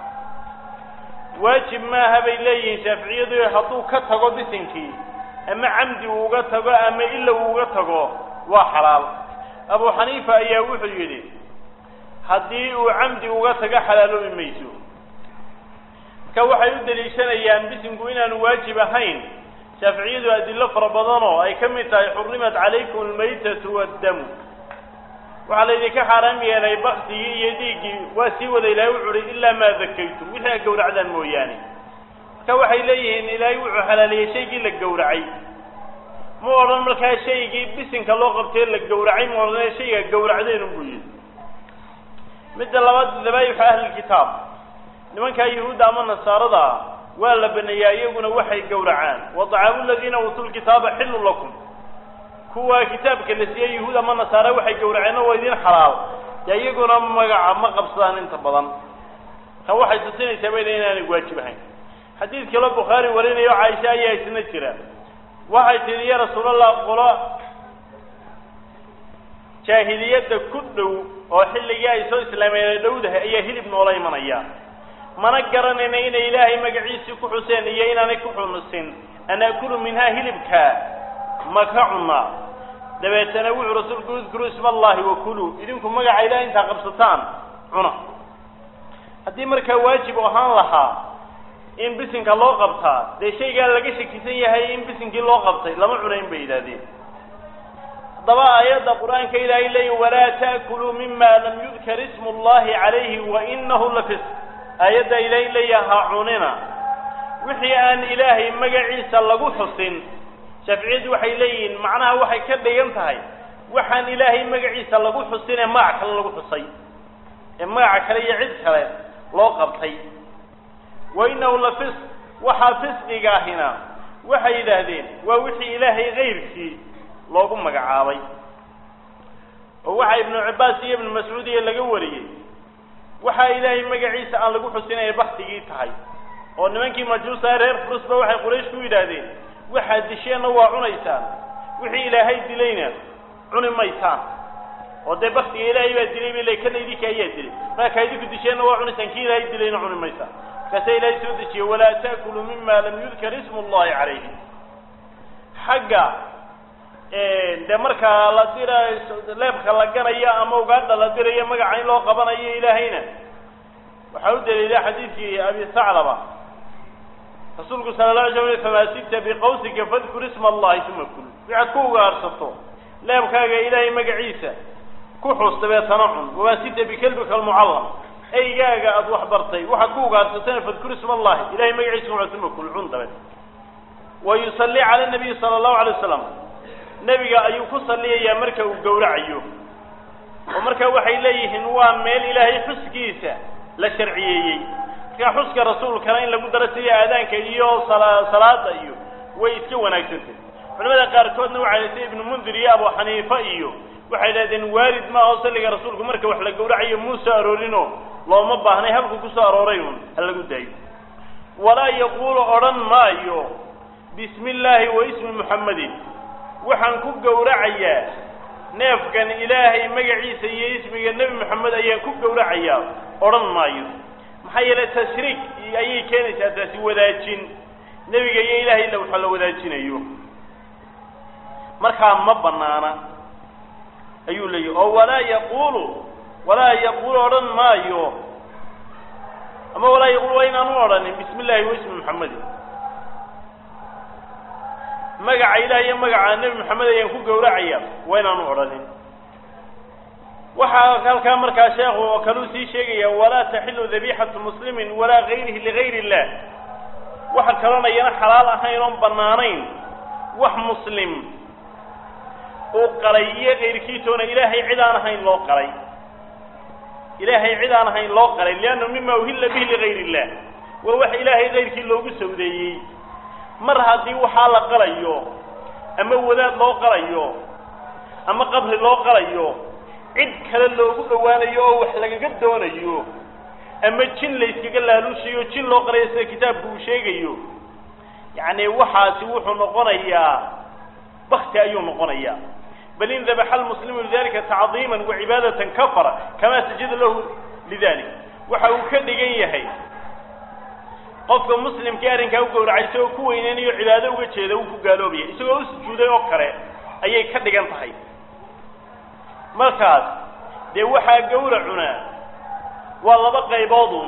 واجب ما هب إليه شافعي ذو يحطوه كتغو بسنكي أما عمدي وقتغو أما إلا وقتغو وحلال أبو حنيفة أيهوح يلي حدي وعمدي وقتغو حلال من ميسو كوحي يدليشان أيام بسنكو إنان واجب هين شافعيد وأدلة فربضانو أي كمتا حرمت عليكم الميتة والدم وعلى ذلك حرام يلي بغتي يديك واسيوى ذي لا يوعر إلا ما ذكيتم وإلا قول عدن موياني كوحي إليهن إلا يوعر حلالي شيء لك قورعي مورن ملكا شيء بسنك الله قبتين لك قورعي مورن شيء قورعدين وبوين مثل لواد ذبايح أهل الكتاب nimanka yahuuda ama nasaarada waa la baneeyayaguna waxay gowracaan wadaabu alladina utul kitaaba hillu lakum kuwa kitaabka la siiyay yahuuda ama nasaara waxay gowraceen oo idin xalaal yayaguna magaca ma qabsadaan inta badan ka waxay tusinaysaa inaan waajib ahayn xadiis kale bukhari warinayo Aisha ayaa isna jira waxay tiri ya rasuulallah qolo jaahiliyada ku dhow oo xilliga ay soo islaameen dhowdaha ayaa hilib noolay manaya mana garanayna in ilaahay magaciisa ku xuseen iyo inaanay ku xunusin ana kulu minha hilibka makacuna dabeetana wuxuu rasuulku yidhi ismallahi wa kulu idinku magaca ilaahay inta qabsataan cuna hadii marka waajib ahaan lahaa in bisinka loo qabtaa de shayga laga shakisan yahay in bisinkii loo qabtay lama cunayn bay yiraahdeen daba ayada quraanka ilaahay leeyahay wala taakulu mimma lam yudhkar ismullahi alayhi wa innahu lafisq ayada ilaahay leeyahay cunina wixii aan ilaahay magaciisa lagu xusin shafiicid waxay leeyihiin macnaha waxay ka dhigan tahay waxaan ilaahay magaciisa lagu xusin ee magac kale lagu xusay ee magac kale iyo cid kale loo qabtay وإنه لفسق وحافظ هنا وحيدا ذين ووحي إلهي غيرك لوكم مقعاوي ووحي ابن عباس ابن مسعود اللي قوري وحي إلهي مقعيسى أن لقو حسين بحثي تحي ونمانكي مجوسة رير فرصبة وحي قريش كويدا ذين وحي دشينا وعنيسان وحي إلهي دلينا عن ميسان وده بحثي إلهي بدلي بلي كده يديك أيدي ما كايديك دشينا وعنيسان كي إلهي دلينا عن ميسان فسيلا يسودشي ولا تأكلوا مما لم يذكر اسم الله عليه حقا ده marka la diray leebka la ganayo ama ugaadha la dirayo magaca in loo qabanayo ilaahayna waxa uu daliilay xadiiskii Abi Sa'laba rasuulku sallallahu alayhi wa sallam faasita bi qawsika fadhkur isma Allah thumma kul bi'ad ku ugaarsato leebkaaga ilaahay magaciisa ku xustabe tanacun waasita bi kalbika al-mu'allam أيجاج أضوح برتي وحكوجا تسنى فذكر اسم الله إلهي ما يعيش معتمه كل عند ويصلي على النبي صلى الله عليه وسلم نبي أيوب صلي يا مركب وجورع أيوب ومركب وحي ليه نوام ميل إلهي حسكيسة لا شرعية كحسك رسول كريم لقد درسي أذان كيو صلاة أيوب ويسوى نكتة فلماذا قال كود نوع ابن منذر يا أبو حنيفة أيوب وحي لذين وارد ما أوصل لك رسولكم مركب وحلا جورع أيوب موسى أرورينو لو ما بحني هبكو كساروريون هلا قد دايو ولا يقول أرن مايو بسم الله واسم محمد وحنكو جورعيا ناف كان إلهي مجعي سي اسم النبي محمد أيان كو جورعيا أرن مايو محيل تشريك أي كان سادسي وداجين نبي جاي إلهي لو حلا وداجين أيوه مركا ما بنانا أيوه لي أو ولا يقول أرن مايو أما ولا يقول وين أنورا بسم الله واسم محمد مقع إلهي مقع النبي محمد ينكو قورعيا وين أنورا وحا كان مركا شيخ وكالوسي شيخيا ولا تحل ذبيحة مسلم ولا غيره لغير الله وحا كلانا ينا حلال أحيان بنانين وح مسلم وقرية غير كيتون إلهي عدان أحيان لو قري إلهي عدان أحيان لو قري لأنه مما أهل به لغير الله ووحي إلهي غير كي لو بسودي مرها دي وحالة قريو أما وذات لو قريو أما قبل لو قريو عد كلا لو قوانيو وحلقا قدونيو أما جن ليس كلا لوشيو جن لو قريسا كتاب بوشيغيو يعني وحاسي وحو نقونيا بخت أيو نقونيا بل إن ذبح المسلم لذلك تعظيما وعبادة كفر كما سجد له لذلك وحاو كدقين هي قفك مسلم كارن كاو قورعي سو كوينين عباده uga jeedo uu ku gaaloobiyo isagoo u sujuuday oo kale ayay ka dhigan tahay markaas de waxa gowracuna waa laba qaybood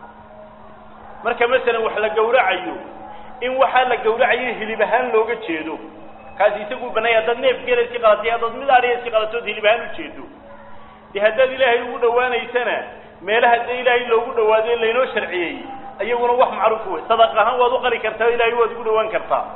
marka mesela wax la gowracayo in waxa la gowracayo hilibahan looga jeedo kaas isagu banaya dad neef geelay si qalatay dad mid aariye si qalato hilibahan u jeedo de hadda ilaahay ugu dhawaanaysana meelaha ilaahay loogu dhawaado leeyno sharciyay ayaguna wax macruuf way sadaqahan waad u qali kartaa ilaahay waad ugu dhawaan kartaa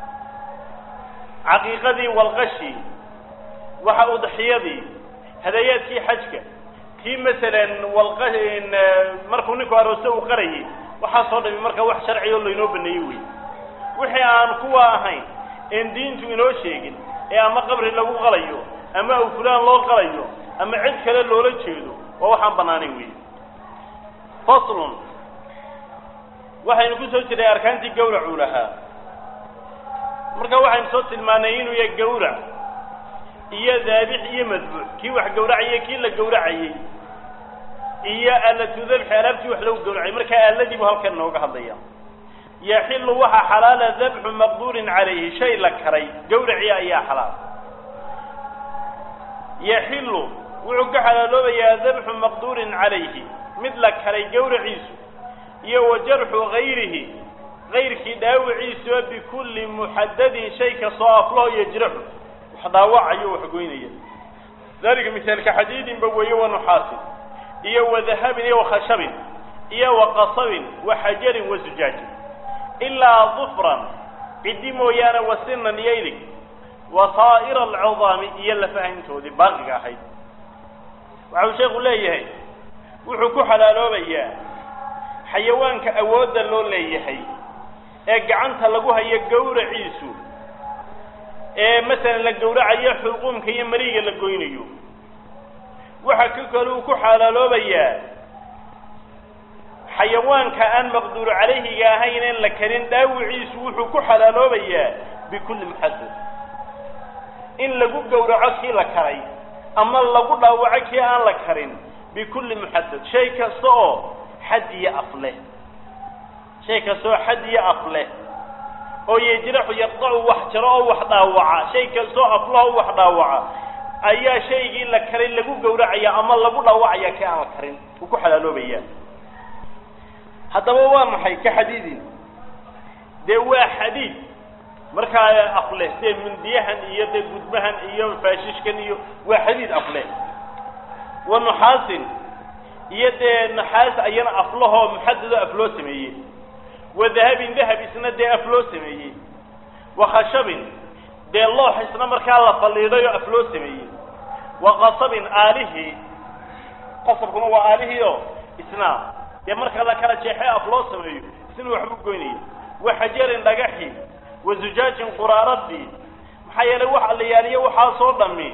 aqiiqadii walqashi waxa uu dhaxiyadii hadayaadkii xajka tii midalan walqahin markuu ninku arooso u qarayay waxa soo dhami marka wax sharci oo leeyno baneeyay way wixii aan kuwa ahayn in diintu inoo sheegin ee ama qabri lagu qalayo ama uu fulaan loo qalayo ama cid kale loola jeedo oo waxaan banaanayn way faslun waxaynu ku soo jiray arkaantii gowracu lahaa marka waxaynu soo tilmaanay inuu yahay gowrac iyo daabix iyo madbuux kii wax gowracay kii la gowracay iyo alatu dhabh alabti wax lagu gowracay marka alladii buu halkan nooga hadlaya يحل وحا حلال ذبح مقدور عليه شيء لكري جورعي أي حلال يحل وعق حلالو يا ذبح مقدور عليه مثل كري جورعيس يو جرح غيره غير كداو عيسو بكل محدد شيء كصاف له يجرح وحضاوع يو حقوينيه ذلك مثال كحديد بويه ونحاس يو ذهب يو خشب يو قصب وحجر وزجاج إلا ظفرا قدموا يانا وسنا ييلك وطائر العظام يلا فهمتوا دي باقي حي وعو شيخ الله يهي وحكو حلالو بيا xayawaanka awoodda loo leeyahay ee gacanta lagu hayo gowraciisu ee masalan la gowracayo xulqumka iyo mariga la goynayo waxa ka kale uu ku xalaaloobayaa xayawaanka aan maqduur calayhiga ahayn in la karin dhaawiciisu wuxuu ku xalaaloobayaa bikulli muxaddad in lagu gowraco kii la karay ama lagu dhaawaco kii aan la karin bikulli muxaddad shay kasta oo xad iyo af leh shay kasta oo xad iyo af leh oo yajraxu yaqtacu wax jaro oo wax dhaawaca shay kasta oo af leh oo wax dhaawaca ayaa shaygii la karay lagu gowracaya ama lagu dhaawacaya kii aan la karin uu ku xalaaloobayaa haddaba waa maxay ka xadiidin dee waa xadiid markaa afleh dee mindiyahan iyo dee gudbahan iyo faashishkan iyo waa xadiid afleh wa nuxaasin iyo dee naxaas ayana aflahoo muxadado af loo sameeyey wa dahabin dahab isna dee af loo sameeyey wa khashabin dee loox isna markaa la faliidhayo af loo sameeyey wa qasabin aalihii qasabkuna waa aalihii oo isna dee marka la kala jeexay af loo sameeyo isna waxbu goynaya wa xajarin dhagaxi wa zujaajin quraaradii maxaa yeelay waxa la yaaliyo waxaa soo dhami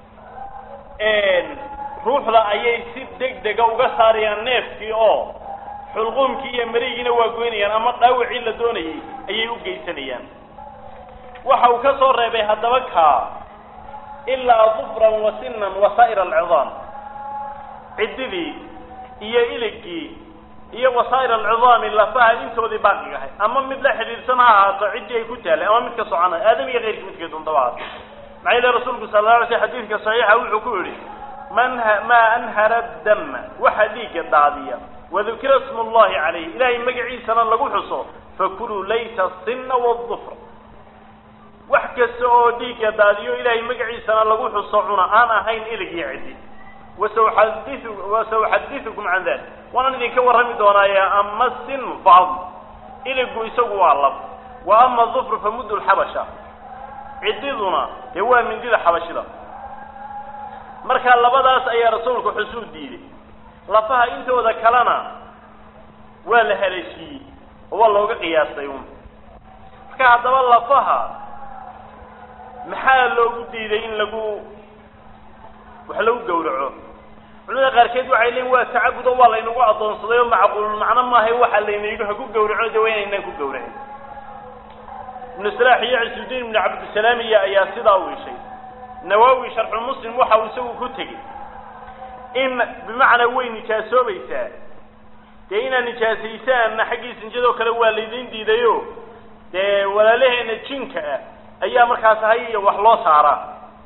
ruuxda ayay si degdega uga saarayaan neefkii oo xulqumkii iyo marigiina waa goynayaan ama dhaawicii la doonayay ayay u geysanayaan waxa uu ka soo reebay haddaba kaa ilaa dufran wa sinan wa saa'ir alcidaam ciddidii iyo iligii iyo wasaa'ir alcidaami lafaha intoodii baaqiga ahay ama mid la xidhiidhsan ha ahaato ciddii ay ku taalay ama mid ka socona aadam iyo keyrkii midkeed undaba ahaato maxaa yeele rasuulku sala alla alay slam xadiidka saxiixa wuxuu ku yidhi maa anhara dama waxa dhiigga daadiya wadukira ismu llahi calayh ilaahay magaciisana lagu xuso fakuluu laysa sinna wadufra wax kasta oo dhiigga daadiyo ilaahay magaciisana lagu xuso cuna aan ahayn ilig iyo ciddi wasauxadithukum can dalik waanaan idinka warrami doonaaye ama sinu facd iligu isagu waa lab wa ama dufru famuddu lxabasha ciddiduna dee waa mindida xabashida marka labadaas ayaa rasuulku xusuu diiday lafaha intooda kalena waa la haleeshiiyey oo waa looga qiyaastay marka haddaba lafaha maxaa loogu diiday in wax lagu gowraco culimada qaarkeed waxay leeyiin waa tacabud oo waa laynagu addoonsaday oo macquul macno maahay waxa laynagu haku gowraco dee waa inaynaan ku gowracin ibnu salaax iyo cisuudiin ibnu cabdisalaamiya ayaa sidaa u ishay nawawi sharxulmuslim waxa uu isagu ku tegey in bimacnaa way nijaasoobaysaa dee inaad nijaasaysaan xaggii sinjadoo kale waa laydin diidayo dee walaalaheena jinka ah ayaa markaas hay wax loo saaraa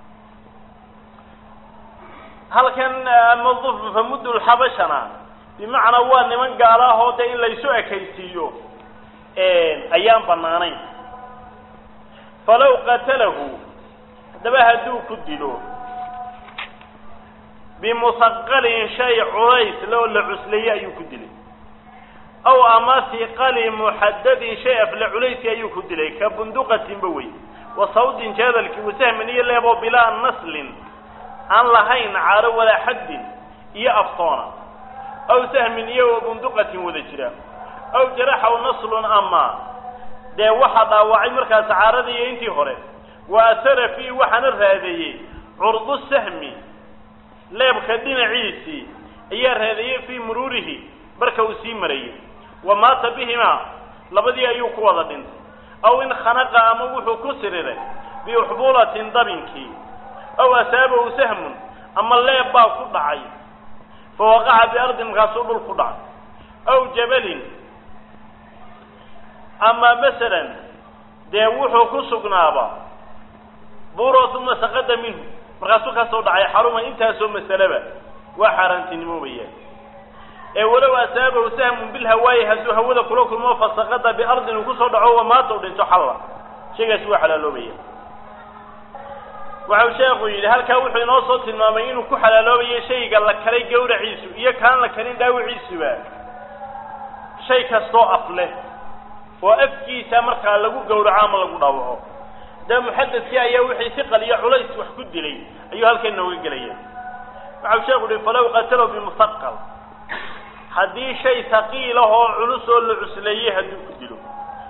halkan ama dufr famuddu lxabashana bimacnaa waa niman gaala ahoo dee in laysu ekaysiiyo ayaan banaanayn falaw qatalahu haddaba hadduu ku dilo bimusaqalin shay culays loo la cusleeyey ayuu ku dilay aw ama siqali muxadadin shay afla culaysi ayuu ku dilay ka bunduqatinba wey wa sawdin jadalki wasahmin iyo leebo bilaa naslin aan lahayn caaro walaa xaddin iyo aftoona aw sahmin iyo bunduqatin wada jira aw jaraxaw naslun ama dee waxa dhaawacay markaas caaradii iyo intii hore wa asara fii waxaana raadeeyey curdu sahmi leebka dhinaciisii ayaa raadeeyey fii muruurihi marka uu sii marayay wamaata bihimaa labadii ayuu ku wada dhintay aw in khanaqa ama wuxuu ku siriray biuxbuulatin dabinkii aw asaabahu sahmun ama leeb baa ku dhacay fawaqaca biardin markaasuu dhul ku dhacay aw jabalin ama masalan dee wuxuu ku sugnaaba buuro uma saqada minhu markaasuu ka soo dhacay xaruma intaasoo masaleba waa xaaraantinimoobaya ee walow asaabahu sahmun bilhawaayi hadduu hawada kula kulmo fasaqada biardin uu kusoo dhaco wamaata u dhinto xalla shaygaasi waa xalaaloobaya waxau sheekhu yidhi halkaa wuxuu inoo soo tilmaamay inuu ku xalaaloobayo shayga la karay gawraciisu iyo kaan la karin dhaawiciisuba shay kastoo af leh oo afkiisa markaa lagu gawraco ama lagu dhaawaco dee muxadadkii ayaa wixii siqal iyo culays wax ku dilay ayuu halkan nooga gelaya waxau sheekhu yihi falaw qatalahu bimusaqal haddii shay thaqiil ah oo culus oo la cusleeyay hadduu ku dilo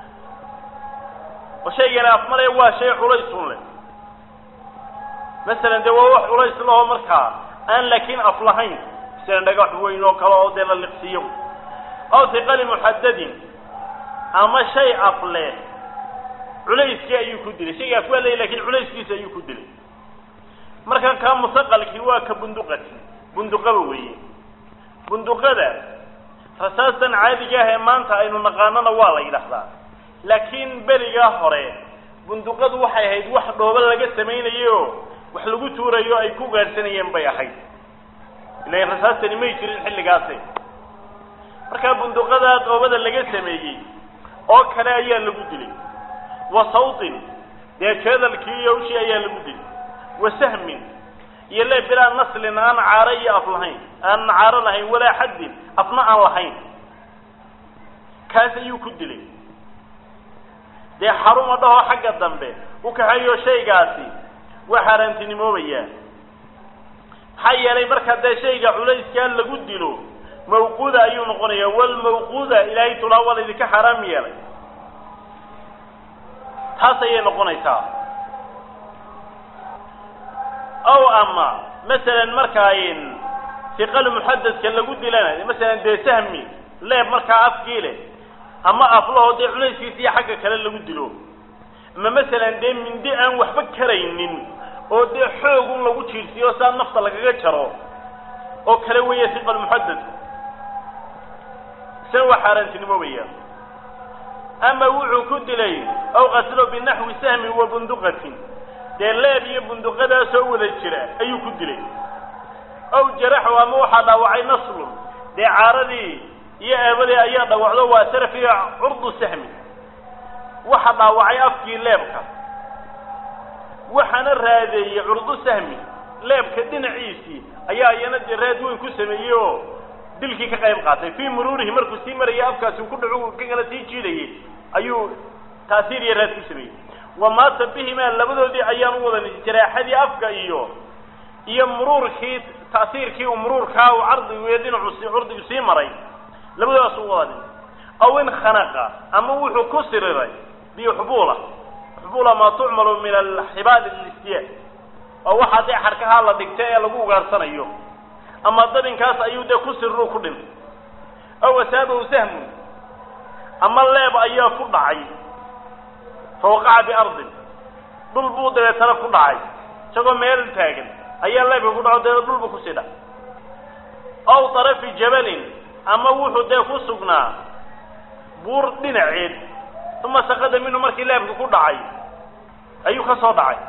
oo shaygana afmaray waa shay culays un leh masalan dee waa wax culays lahoo markaa aan laakiin af lahayn sida dhagax weyn oo kale oo dee la liqsiyo aw thiqali muxaddadin ama shay af leh culayskii ayuu ku dilay shayga af waa leeyahay laakiin culayskiisa ayuu ku dilay marka ka musaqalkii waa ka bunduqaba weeye bunduqada rasaastan caadiga ah ee maanta aynu naqaanana waa la yidhaahdaa laakiin berigaa hore bunduqadu waxay ahayd wax dhooba laga samaynayo wax lagu tuurayo ay ku gaadhsanayeen bay ahayd ilaa rasaastani may jirin xilligaasi marka bunduqada dhoobada laga sameeyey oo kale ayaa lagu dilay wa sawtin dee jeedalkii iyo ushii ayaa lagu dilay wa sahmin iyo lee bilaa naslin aan caaro iyo af lahayn aan caaro lahayn walaa xaddin afna aan lahayn kaas ayuu ku dilay dee xaruma dhaho xagga dambe u kaxeeyo shaygaasi waa xaaraantinimoobayaa maxaa yeelay marka dee shayga culayskaa lagu dilo mawquuda ayuu noqonayaa walmawquuda ilaahay tulaa waa laydinka xaaraam yeelay taas ayay noqonaysaa aw ama masalan markaa thiqal muxaddadka lagu dilana masalan dee sahmi leeb markaa afkii leh ama aflaho dee culayskiisa iyo xagga kale lagu dilo ama masalan dee mindi aan waxba karaynin oo dee xoogun lagu jiirsiyo saa nafta lagaga jaro oo kale weeye thiqal muxaddadku san waa xaaraantinimoobaya ama wuxuu ku dilay aw qatlo binaxwi sahmi wa bunduqatin dee leeb iyo bunduqadaasoo wada jira ayuu ku dilay aw jaraxu ama waxaa dhaawacay naslun dee caaradii iyo eebadii ayaa dhaawacdo waa sarafiya curdu sahmi waxa dhaawacay afkii leebka waxaana raadeeyey curdu sahmi leebka dhinaciisii ayaa iyana dee raad weyn ku sameeyey oo dilkii ka qayb qaatay fii muruurihi markuu sii marayay afkaasi ku dhacu ka kala sii jiidayay ayuu taasiir iyo raad ku sameeyey wamaata bihimaa labadoodii ayaan u wadan jaraaxadii afka iyo muruurkii taasiirkii muruurkaa uu cardigu iyo dhinacu curdigu sii maray labadoodaas u wada dhintay aw in khanaqa ama wuxuu ku siriray bixubuula maa tucmalu min alxibaal listiya oo waxaa dee xarkahaa la dhigtay ee lagu ugaarsanayo ama dabinkaas ayuu dee ku sirru ku dhintay aw asaabahu sahmun ama leeb ayaa ku dhacay fawaqaca biardin dhul buu dabeetana ku dhacay isagoo meel taagan ayaa leebka ku dhaco dee dhulbu kusii dhacay aw tarafi jabalin ama wuxuu dee ku sugnaa buur dhinaceed uma saqada minhu markii leebka ku dhacay ayuu ka soo dhacay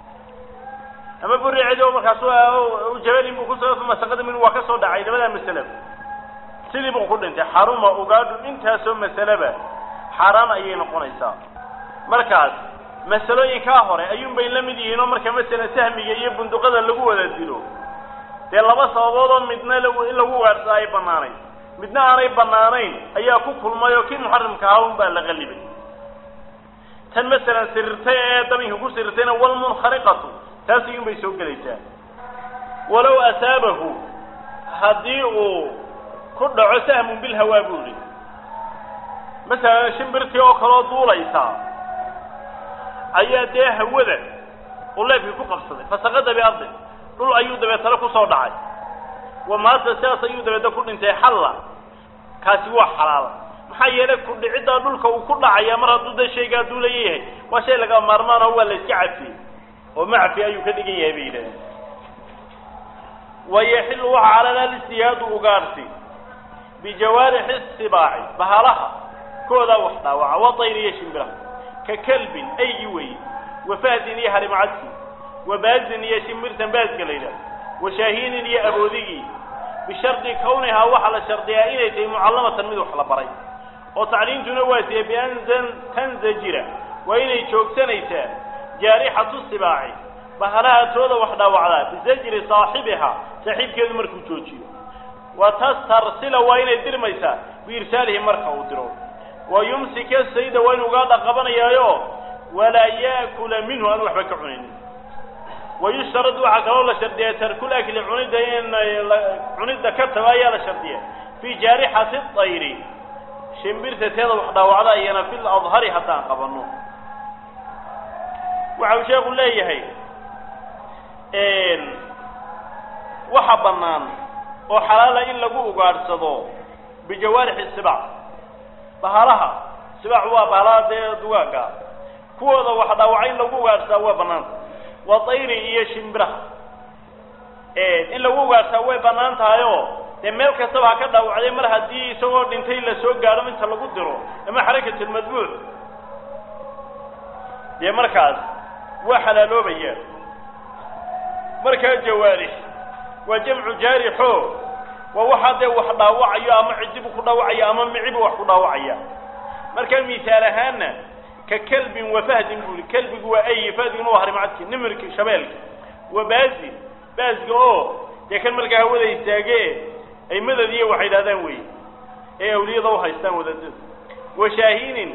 ama buriceed oo markaas jabalin buu kusoo uma saqada minhu waa ka soo dhacay labadaa masale sidii buu ku dhintay xaruma ugaadhu intaasoo masaleba xaaraan ayay noqonaysaa markaas masalooyinkaa hore ayuun bay la mid yihiin oo marka masalan sahmiga iyo bunduqada lagu wada dilo dee laba sababood oo midna in lagu ugaadhsaa ay banaanayn midna aanay banaanayn ayaa ku kulmay oo kii muxarimka ahaa un baa la qallibay tan masalan sirirtay ee dabinka ku sirirtayna walmunkhariqatu taas iyuun bay soo gelaysaa walow asaabahu haddii uu ku dhaco sahmun bilhawaa buu ihi masalan shimbirtii oo kaloo duulaysa ayaa dee hawada uu leebkii ku qabsaday fasaqada biardin dhul ayuu dabeetana kusoo dhacay wamaata sidaas ayuu dabeetna ku dhintay xalla kaasi waa xalaala maxaa yeelay ku dhiciddaa dhulka uu ku dhacaya mar hadduu da shaygaa duulaya yahay waa shay laga maarmaan oo waa la iska cafiyey oo macfi ayuu ka dhigan yahay bay yidhahdeen wayaxilu waxa calana listihaadu ugaarsi bijawaarixi sibaaci bahalaha koodaa wax dhaawaca watayr iyo shimbiraha ka kalbin aygi weeye wafahdin iyo harimacadki wabaazin iyo shimbirtan baazka la yidhahdo washaahiinin iyo aboodigii bishardi kawnihaa waxaa la shardiyaa inay tahay mucallamatan mid wax la baray oo tacliimtuna waa siiyey bian tanzajira waa inay joogsanaysaa jaarixatu sibaaci bahalaha tooda wax dhaawacdaa bizajri saaxibiha saaxiibkeedu markuu joojiyo wa tastarsila waa inay dirmaysaa biirsaalihi marka uu diro wa yumsika sayda waa inu ugaadha qabanayaayo walaa yaakula minhu aan waxba ka cunaynin wayushtarad waxaa kaloo la shardiyaa tarkul akli cunidda in cunidda ka tago ayaa la shardiya في جارحة الطير شمبرت تيضا وحدا وعدا أينا في الأظهر حتى أنقبنه وعو شيخ الله يهي وحبنان وحلالا إن لقوه قارصدو بجوارح السبع بهارها سبع هو بهارها دواقا كوذا وحدا وعين لقوه قارصدو بنان وطير إيا شمبرها إن لقوه قارصدو بنان تايو مeel kastaba ka dhaawacday mar hadii isagoo dhintay la soo gaaro inta lagu diro ama xarakada madbuuc de markaas waa xalaaloobaya marka jawaarix waa jamcu jaarixo waa waxa de wax dhaawacayo ama cidib ku dhaawacayo ama micib wax ku dhaawacaya marka misaal ahaan ka kalbin wa fahdin buu kalbigu waa ay fahdin oo harimacadki nimirki shabeelki wa baazga oo de kan marka hawada istaagee أي ماذا ذي وحيد هذا وي أي أولياء ضوها يستان وذات وشاهين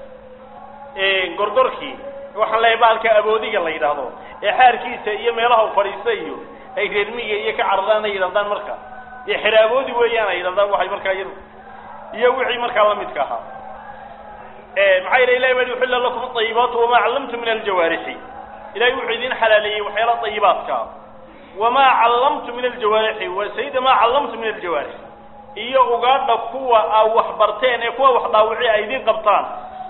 قردركي وحلا يبالك أبودي الله يدهضو حاركي سيئ ميلها وفريسيو أي غيرمية يكعرضان يدهضان مركا يحرابودي ويانا يدهضان وحي مركا يوحي مركا الله متكاها معايا إلهي من يحل لكم الطيبات وما علمتم من الجوارح إلهي يوحيدين حلالي وحيلا طيباتك وما علمت من الجوارح وسيد ما علمت من الجوارح إيه أقعد قوة أو وحبرتين قوة وحضاوعي أيدين قبطان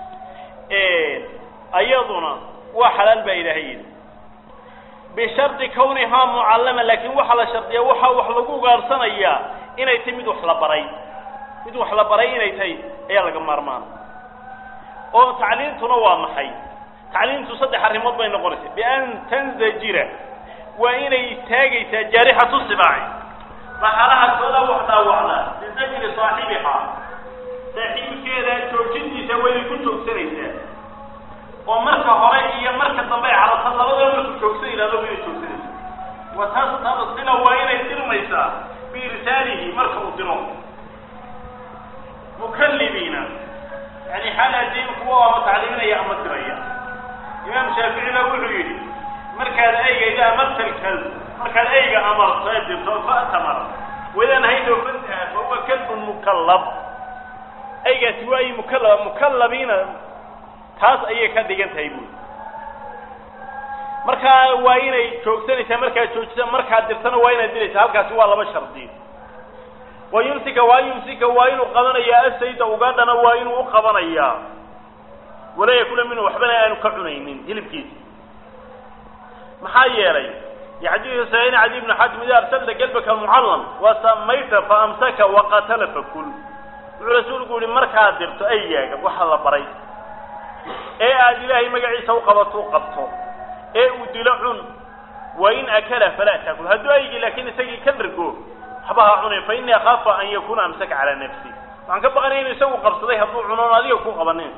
أيضنا وحلال بإلهيين بشرط كونها معلمة لكن وحل شرطية وحلقوا قارصنا إياه إن يتمد وحل بري مد وحل بري إن يتي إيه لك مرمان أو تعليم تنوى محي تعليم تصدح الرمض بين قرسي بأن تنزجره وإن يتاجي جارحة السباع فحالها كذا وحدا وعلا لذكر صاحبها صاحب كذا توجدني سوي كنت سنيسا ومركة هرائية مركة طبيعة على صلى الله عليه وسلم إلى ذوي توكسين وتصل وإن يصير ميسا برساله مركة الدنوم مكلبين يعني حالة دين قوة وتعليمنا يا أمترية إمام شافعي له وحيري مركز أيجا إذا أمرت الكلب مركز أيجا أمر صيد فأتمر وإذا نهيته فانتهى فهو كلب مكلب أيجا سواء مكلبين تاس أيجا كديجان تهيبون مركز وين شوكسني مركز شوكسن مركز درسنا وين درس هذا سواء الله بشر دين ويمسك وين قضنا يا السيد وقادنا وين وقضنا إياه ولا يكون منه وحبنا أن كعنين يلب كيس محايري يحديث سعيد عدي بن حاتم إذا أرسلت قلبك المعلم وسميت فأمسك وقتل فكل الرسول يقول مركا درت أياك وحل بري إيه عدي الله مقعي سوقبته إيه ودلع وإن أكل فلا تأكل هدو أيجي لكن سيجي كبرقوه حبها عني فإني أخاف أن يكون أمسك على نفسي وعن كبغنين يسوي قرصديه هدو عنون هذه يكون قبنين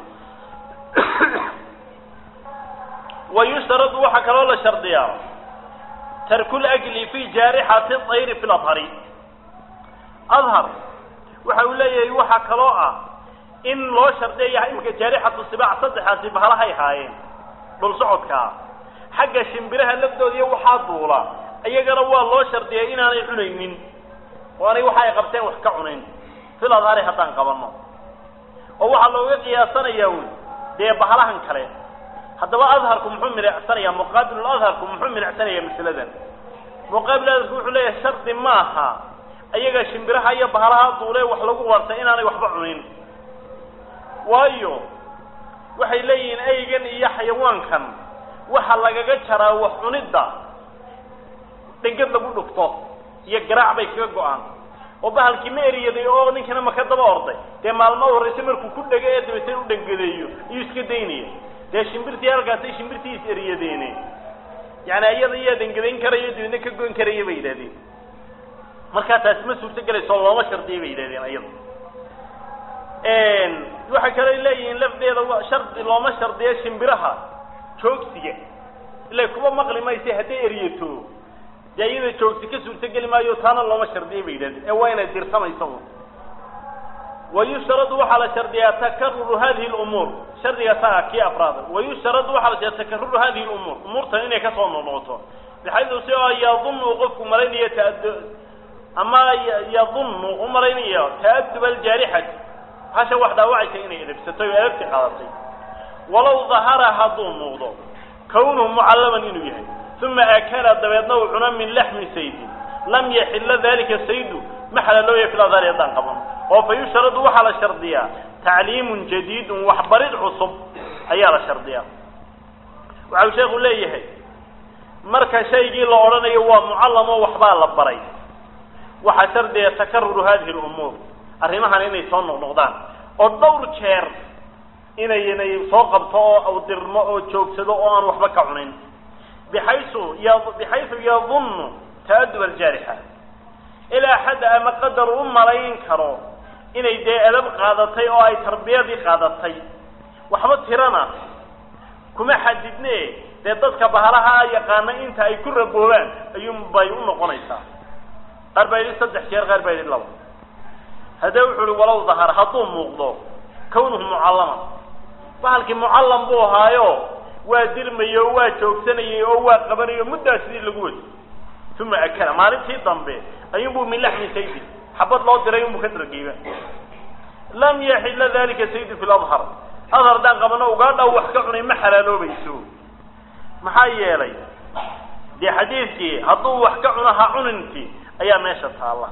ويشترط وحكى الله شرطيا ترك الأكل في جارحة الطير في الأظهر أظهر وحول لي وحكى الله إن لو شرطيا يمكن جارحة السباع صدحة سبها لها هاي بالصعودك حق الشمبرها اللبدو دي وحاطولا أي قروا الله شرطيا إن أنا يحنين وأنا وحاي قبتين وحكعنين في الأظهر حتى انقبلنا ووحى الله يقيا سنة يوم دي بحلها انكرين هذا أظهركم محمد عسنية مقابل الأظهركم محمد عسنية مثل ذا مقابل أظهر لي الشرط ماها أيها شمبرها أي بحرها طولي وحلقوا ورسائين أنا وحبعنين وأيو وحي لين أيجن إيا حيوان كان وحلقا جرى وحندا تنقل لقول لقطة يقرع بيك يقعان وبهال كميري يدي أغني كان مكدب أرضي تما المور يسمركم كل دقائق بيصيروا دنقليو يسكديني ده شمبرتي أرجعتي شمبرتي سريديني يعني أيضا دنقلين كريه دينك كجون كريه بيدادي مركات اسمه سوتقل صلى الله عليه وسلم بيدادي أيضا إن وحكى لي إن لفظ هذا شرط الله ما شرط ده شمبرها شوكسية إلا كوب مقلي ما يصير هدي ريتو جايين شوكسية سوتقل ما يوصان الله ما شرط ده بيدادي وين الدرس ما يسوون ويشترط على شرطها تكرر هذه الأمور شرطها كي أفراد ويشترط على تكرر هذه الأمور أمور ثانية كسر النقطة بحيث سوى يظن وقفكم مرين أما يظن أمرين تأدب الجارحة هذا واحد واحد إني لبستوي ألبت قاضي ولو ظهر هذا الموضوع كونه معلما إنه يهي ثم أكل الدبيض نوع من لحم سيد لم يحل ذلك السيد محل له في الأذار يدان قبل وفيشرد وحل الشرطية تعليم جديد وحبرد عصب أيار الشرطية وعلى شيء يقول لي هي مركز شيء يقول له هو معلم وحبال البري وحشرد يتكرر هذه الأمور أرمها إنه يصنع نقدان والدور شير إنه يصاقب أو درماء أو تشوكسدو أو أن وحبك عنين بحيث يظن تأدب الجارحة إلى حد أما قدر لا ينكروا إنه يدي أدب قادتي أو أي تربية دي قادتي وحبت هرانا كما حددناه تددك بهرها يقانا انت أي كل ربوان أيوم بايون نقونيسا غير بايدي صدح شير غير بايدي الله هذا يقول ولو ظهر هطوم مغضو كونه معلما فهلك معلم بوهايو وادرميو وشوكسنيو وقبريو مدى سديد لقود ثم أكل مالتي ضمبه أيوم من لحم سيدي حبط الله دريهم بكثر قيمة لم يحل ذلك سيدي في الأظهر أظهر دان قبنا وقال له وحكعني محلالو بيسو محايا لي دي حديثي هدو وحكعناها عننتي أيام ماشتها الله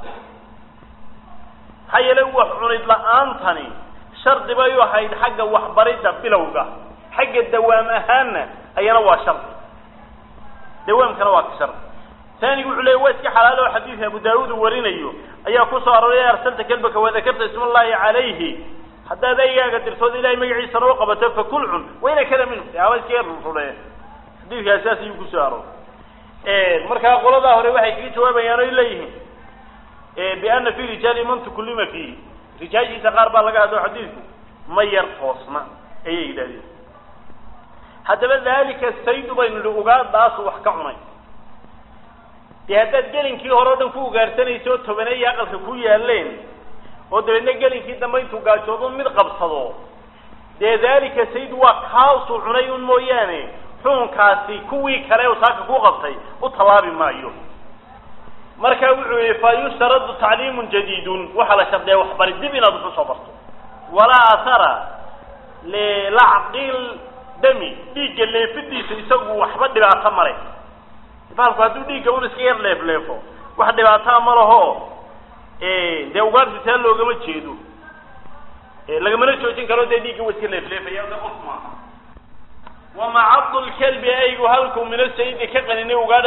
حيا لو وحعنid لأنتني شرط بايو حيد حق وحبريتا بلوغا حق الدوام أهانا أينا هو شرط دوام كان واك شرط ثاني يقول لي واسك حلاله حديث أبو داود ورينيو أيها كسر لي أرسلت كلبك وذكرت اسم الله عليه حتى ذا قد رسول الله مجعي سروقة فكل عن وين كذا منه يا واسك يا رسول حديث أساسي يكسره مركا قول الله هو وحي كي جواب يانو إليه بأن في رجال من تكلم فيه رجال يتقارب لك هذا حديث ما يرفضنا أي دليل حتى ذلك السيد بين الأوقات داس وحكمنا يهدد قلن كي هرودن كو غارتني سو تبني يقلك كو يالين ودبنا قلن كي دمين تو غاشودون مid qabsado ذلك السيد وقاص عنيون مويانه xunkaasi kuwii kale oo saaka ku qabtay u talaabi maayo marka wuxuu fayustarad ta'liim jadid waxa la sharday wax bari dib inaad ku soo barto wala athara li la'qil dami dhiiga leefidiisa isagu waxba dhibaato maray baalku haduu dhiiga uu iska yar leefleefo wax dhibaato ma laho de ugaarta looga ma jeedo laga ma joojin karo de dhiiga uu iska leefleefaya qof ma ومعض الكلب أيه هلكم من السيد كقنني وقال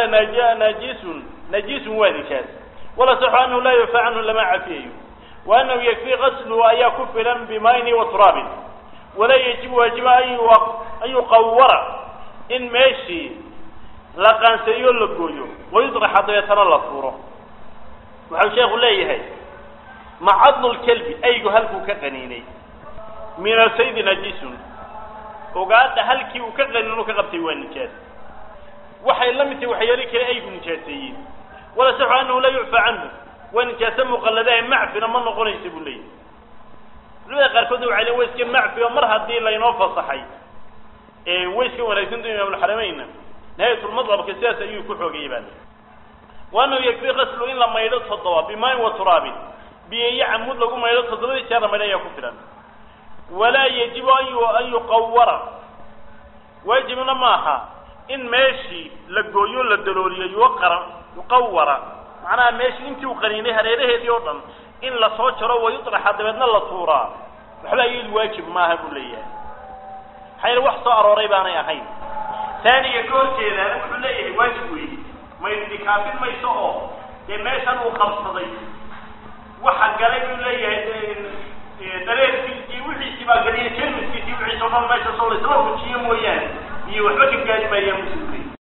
نجيس وانكاس ولا صح أنه لا يفع عنه لما عفيه وأنه يكفي غسله أن يكفلا بماء وتراب ولا يجب واجب أن يقور إن ماشي لقان سيول لقويه ويطرح حتى يترى الفوره وعن شيخ الله يهي معض الكلب أيه هلكم كقنيني من السيد نجيس وقعد هلكي وكذا إنه كقبتي وين نجاس وحي لمتي وحيالي كلا أي نجاسيين ولا سمع أنه لا يعفى عنه وين نجاسا مقلدين معفنا من نقول يسيبوا لي لذا قركضوا على ويسك معفي ومرها الدين لا ينوفى صحي ويسك ولا يسندوا من الحرمين نهاية المطلب كسياسة يكحوا جيبان وأنه يكفي غسله إن لما يلطف الضواب بماء وتراب بيعمود لكم ما يلطف الضواب شارع ما لا يكفرا ولا يجب أن يقور واجب معها إن ماشي لقويون للدلورية يقور معناها ماشي انت وقرينيها ليلة ديوردن إن لصوتشرا ويطرح هذا بدنا للصورة وحلا الواجب ما هقول لي حين وحصة أروريبانا يا حين ثاني يقول كذا أنا بقول لي واجبي ما يدي كافر ما يسوه ماشي أنا وخمسة ضيف وحق قال لي درير في وحي سبا قليل كلمة في وحي صفان ما يتصل إسراف وشيء مويان يوحوك قال ما يمسلين